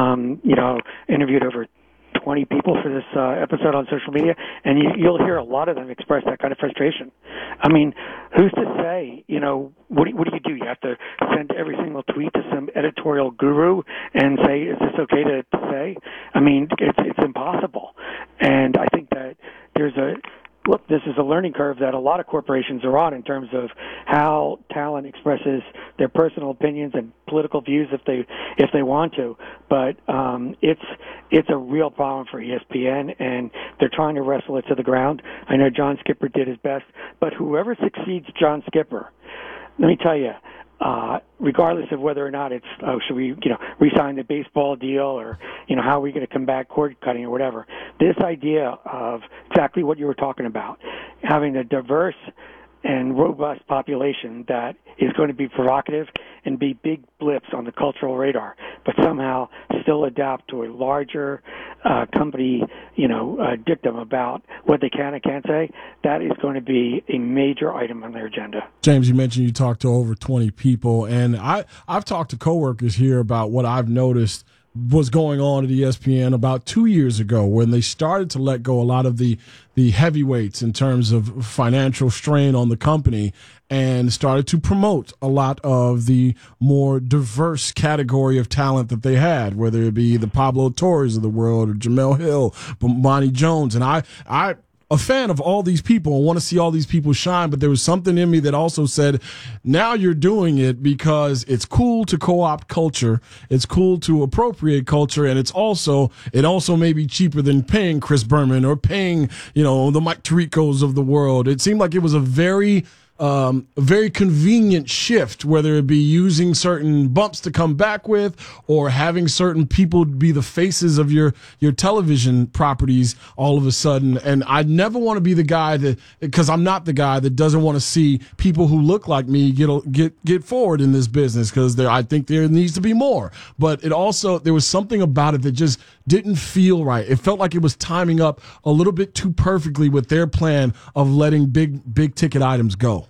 interviewed over 20 people for this episode on social media, and you'll hear a lot of them express that kind of frustration. I mean, who's to say, what do you do? You have to send every single tweet to some editorial guru and say, is this okay to say? I mean, it's impossible. And I think that this is a learning curve that a lot of corporations are on in terms of how talent expresses their personal opinions and political views if they want to. But it's a real problem for ESPN, and they're trying to wrestle it to the ground. I know John Skipper did his best, but whoever succeeds John Skipper, let me tell you, regardless of whether or not it's, should we, re-sign the baseball deal or, how are we going to combat cord cutting or whatever. This idea of exactly what you were talking about, having a diverse and robust population that is going to be provocative and be big blips on the cultural radar, but somehow still adapt to a larger company, dictum about what they can and can't say, that is going to be a major item on their agenda. James, you mentioned you talked to over 20 people, and I've talked to coworkers here about what I've noticed was going on at ESPN about 2 years ago when they started to let go a lot of the heavyweights in terms of financial strain on the company and started to promote a lot of the more diverse category of talent that they had, whether it be the Pablo Torres of the world or Jamel Hill, Bonnie Jones. And I a fan of all these people and want to see all these people shine, but there was something in me that also said, now you're doing it because it's cool to co-opt culture, it's cool to appropriate culture, and it also may be cheaper than paying Chris Berman or paying, the Mike Tiricos of the world. It seemed like it was a very convenient shift, whether it be using certain bumps to come back with or having certain people be the faces of your television properties all of a sudden. And I never want to be the guy because I'm not the guy that doesn't want to see people who look like me get forward in this business, because I think there needs to be more. But there was something about it that just didn't feel right. It felt like it was timing up a little bit too perfectly with their plan of letting big ticket items go.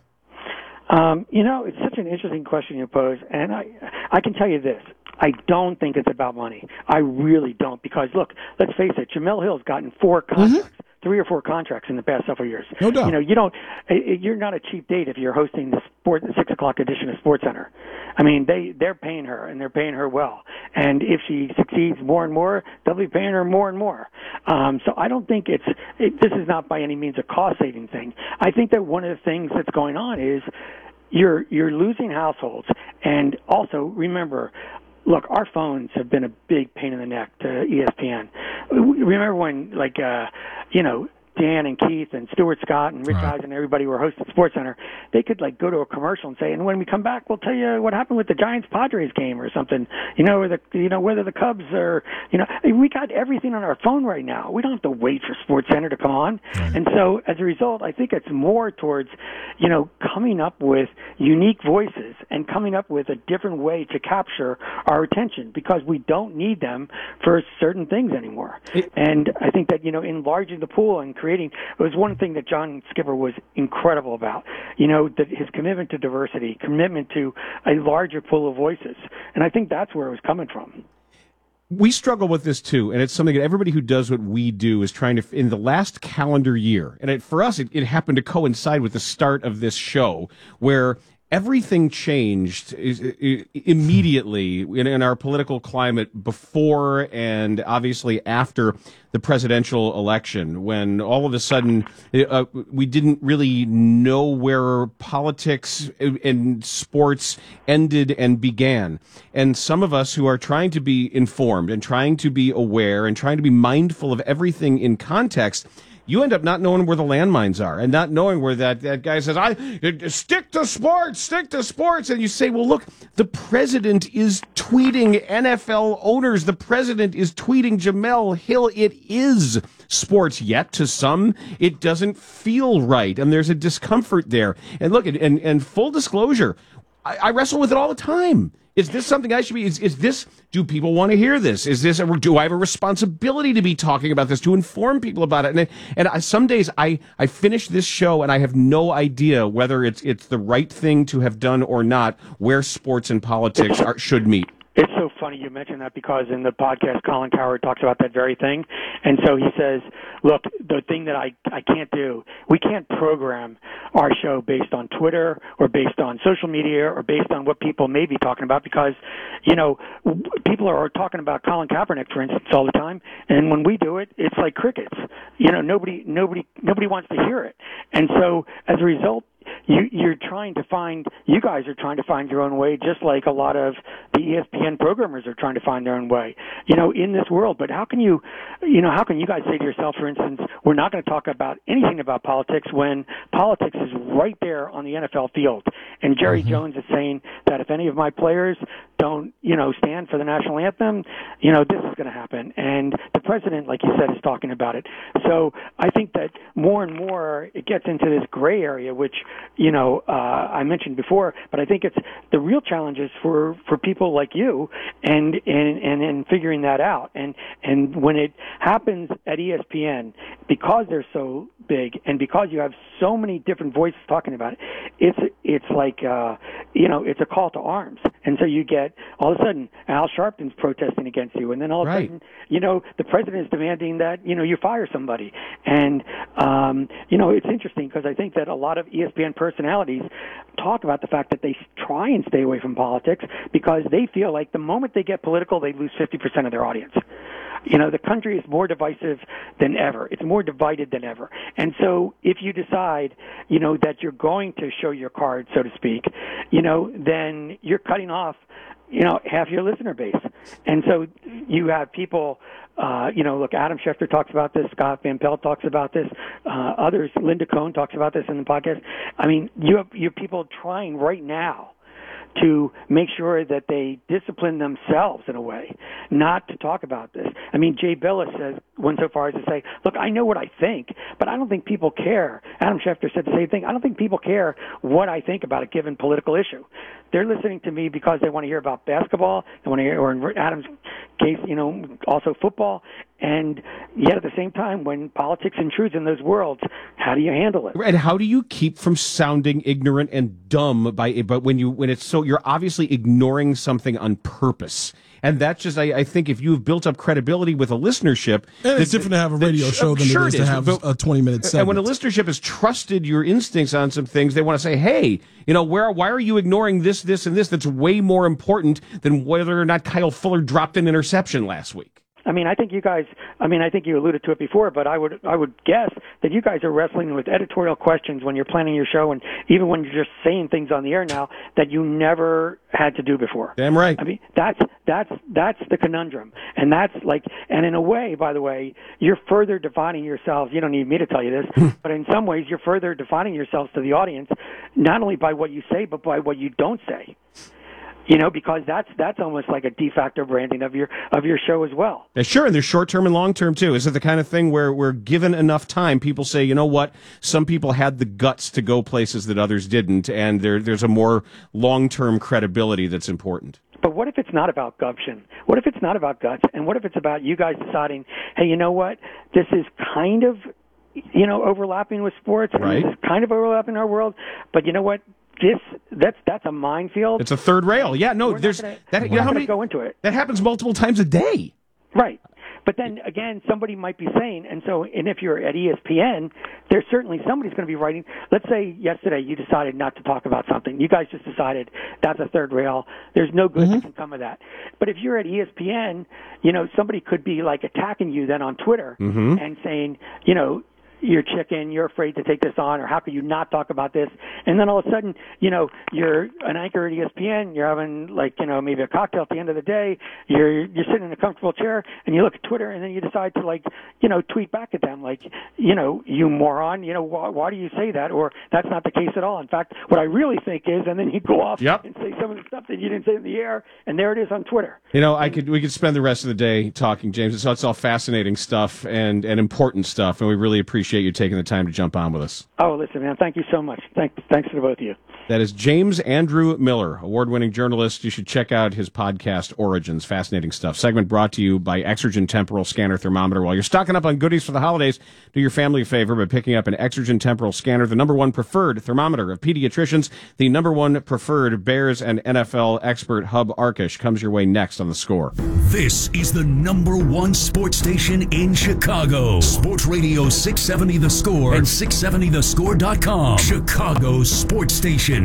It's such an interesting question you pose, and I can tell you this. I don't think it's about money. I really don't, because, look, let's face it, Jamel Hill's gotten 4 contracts. 3 or 4 contracts in the past several years. No doubt. You're not a cheap date if you're hosting the 6 o'clock edition of SportsCenter. I mean, they're paying her, and they're paying her well. And if she succeeds more and more, they'll be paying her more and more. So I don't think this is not by any means a cost-saving thing. I think that one of the things that's going on is you're losing households. And also, remember, look, our phones have been a big pain in the neck to ESPN. Remember when, Dan and Keith and Stuart Scott and Rich Eisen and everybody were hosting SportsCenter, they could go to a commercial and say, and when we come back, we'll tell you what happened with the Giants-Padres game or something. Whether the Cubs are, we got everything on our phone right now. We don't have to wait for SportsCenter to come on. Right. And so as a result, I think it's more towards, coming up with unique voices and coming up with a different way to capture our attention, because we don't need them for certain things anymore. And I think that, enlarging the pool and it was one thing that John Skipper was incredible about, his commitment to diversity, commitment to a larger pool of voices. And I think that's where it was coming from. We struggle with this too, and it's something that everybody who does what we do is trying to, in the last calendar year, and for us it happened to coincide with the start of this show, where everything changed immediately in our political climate before and obviously after the presidential election, when all of a sudden we didn't really know where politics and sports ended and began. And some of us who are trying to be informed and trying to be aware and trying to be mindful of everything in context, you end up not knowing where the landmines are and not knowing where that guy says, stick to sports. And you say, well, look, the president is tweeting NFL owners. The president is tweeting Jamel Hill. It is sports, yet to some, it doesn't feel right. And there's a discomfort there. And look, and full disclosure, I wrestle with it all the time. Is this something I should be, do people want to hear this? Do I have a responsibility to be talking about this, to inform people about it? And some days I finish this show and I have no idea whether it's the right thing to have done or not, where sports and politics should meet. It's so funny you mention that, because in the podcast, Colin Cowherd talks about that very thing. And so he says, look, the thing that I can't do, we can't program our show based on Twitter or based on social media or based on what people may be talking about, because, people are talking about Colin Kaepernick, for instance, all the time. And when we do it, it's like crickets. Nobody wants to hear it. And so as a result, you guys are trying to find your own way, just like a lot of the ESPN programmers are trying to find their own way, in this world. But how can you guys say to yourself, for instance, we're not going to talk about anything about politics when politics is right there on the NFL field? And Jerry Jones is saying that if any of my players don't, stand for the national anthem, this is going to happen. And the president, like you said, is talking about it. So I think that more and more it gets into this gray area, which, I mentioned before, but I think it's the real challenges for people like you and figuring that out. And when it happens at ESPN, because they're so big and because you have so many different voices talking about it, it's like, it's a call to arms. And so you get, all of a sudden, Al Sharpton's protesting against you. And then all of a sudden, the president is demanding that, you fire somebody. And, it's interesting because I think that a lot of ESPN personalities talk about the fact that they try and stay away from politics because they feel like the moment they get political, they lose 50% of their audience. The country is more divisive than ever. It's more divided than ever. And so if you decide, that you're going to show your card, so to speak, then you're cutting off, half your listener base. And so you have people, look, Adam Schefter talks about this, Scott Van Pelt talks about this, others, Linda Cohn talks about this in the podcast. I mean, you have people trying right now to make sure that they discipline themselves in a way, not to talk about this. I mean, Jay Billis went so far as to say, look, I know what I think, but I don't think people care. Adam Schefter said the same thing. I don't think people care what I think about a given political issue. They're listening to me because they want to hear about basketball, they want to hear, or in Adam's case, also football. And yet at the same time, when politics intrudes in those worlds, how do you handle it? And how do you keep from sounding ignorant and dumb but when it's so, you're obviously ignoring something on purpose. And that's just, I think if you've built up credibility with a listenership... And it's different to have a radio show than it is to have a 20-minute segment. And when a listenership has trusted your instincts on some things, they want to say, hey, why are you ignoring this, and this that's way more important than whether or not Kyle Fuller dropped an interception last week? I mean, I think you alluded to it before, but I would guess that you guys are wrestling with editorial questions when you're planning your show, and even when you're just saying things on the air now that you never had to do before. Damn right. I mean, that's the conundrum, and and in a way, by the way, you're further defining yourselves. You don't need me to tell you this, but in some ways, you're further defining yourselves to the audience, not only by what you say, but by what you don't say. Because that's almost like a de facto branding of your show as well. Yeah, sure, and there's short-term and long-term, too. Is it the kind of thing where we're given enough time, people say, you know what, some people had the guts to go places that others didn't, and there's a more long-term credibility that's important? But what if it's not about gumption? What if it's not about guts? And what if it's about you guys deciding, hey, you know what, this is kind of, overlapping with sports, and right. This is kind of overlapping our world, but you know what? That's a minefield. It's a third rail. Yeah, no, we're not going to go into it. That happens multiple times a day. Right. But then again, somebody might be saying, and if you're at ESPN, there's certainly somebody's going to be writing. Let's say yesterday you decided not to talk about something. You guys just decided that's a third rail. There's no good that can come of that. But if you're at ESPN, somebody could be like attacking you then on Twitter and saying, you're chicken, you're afraid to take this on, or how could you not talk about this? And then all of a sudden, you're an anchor at ESPN, you're having maybe a cocktail at the end of the day, you're sitting in a comfortable chair, and you look at Twitter, and then you decide to tweet back at them you moron, why do you say that? Or that's not the case at all. In fact, what I really think is, and then you go off and say some of the stuff that you didn't say in the air, and there it is on Twitter. We could spend the rest of the day talking, James. It's all fascinating stuff and important stuff, and we really appreciate you taking the time to jump on with us. Oh, listen, man, thank you so much. Thanks to both of you. That is James Andrew Miller, award-winning journalist. You should check out his podcast, Origins. Fascinating stuff. Segment brought to you by Exergen Temporal Scanner Thermometer. While you're stocking up on goodies for the holidays, do your family a favor by picking up an Exergen Temporal Scanner, the #1 preferred thermometer of pediatricians, the #1 preferred Bears and NFL expert. Hub Arkush comes your way next on The Score. This is the #1 sports station in Chicago. Sports Radio 670 The Score and 670thescore.com. Chicago's sports station.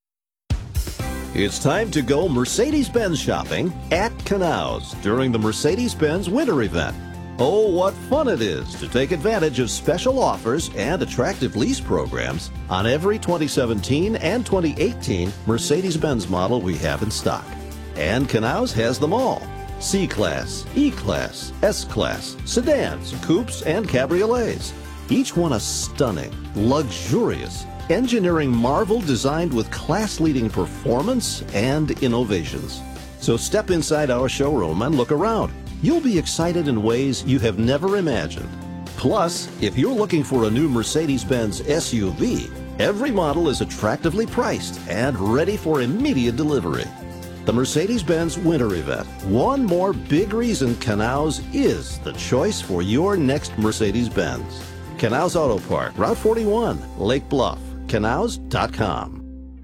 It's time to go Mercedes-Benz shopping at Canals during the Mercedes-Benz winter event. Oh, what fun it is to take advantage of special offers and attractive lease programs on every 2017 and 2018 Mercedes-Benz model we have in stock. And Knaus has them all. C-Class, E-Class, S-Class, sedans, coupes, and cabriolets. Each one a stunning, luxurious, engineering marvel designed with class-leading performance and innovations. So step inside our showroom and look around. You'll be excited in ways you have never imagined. Plus, if you're looking for a new Mercedes-Benz SUV, every model is attractively priced and ready for immediate delivery. The Mercedes-Benz Winter Event. One more big reason Knaus is the choice for your next Mercedes-Benz. Knaus Auto Park, Route 41, Lake Bluff, Knaus.com.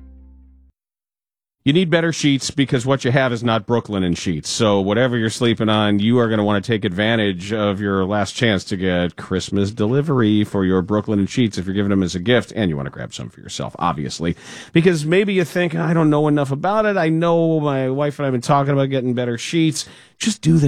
You need better sheets because what you have is not Brooklinen sheets. So whatever you're sleeping on, you are going to want to take advantage of your last chance to get Christmas delivery for your Brooklinen sheets if you're giving them as a gift, and you want to grab some for yourself, obviously. Because maybe you think, I don't know enough about it. I know my wife and I have been talking about getting better sheets. Just do this.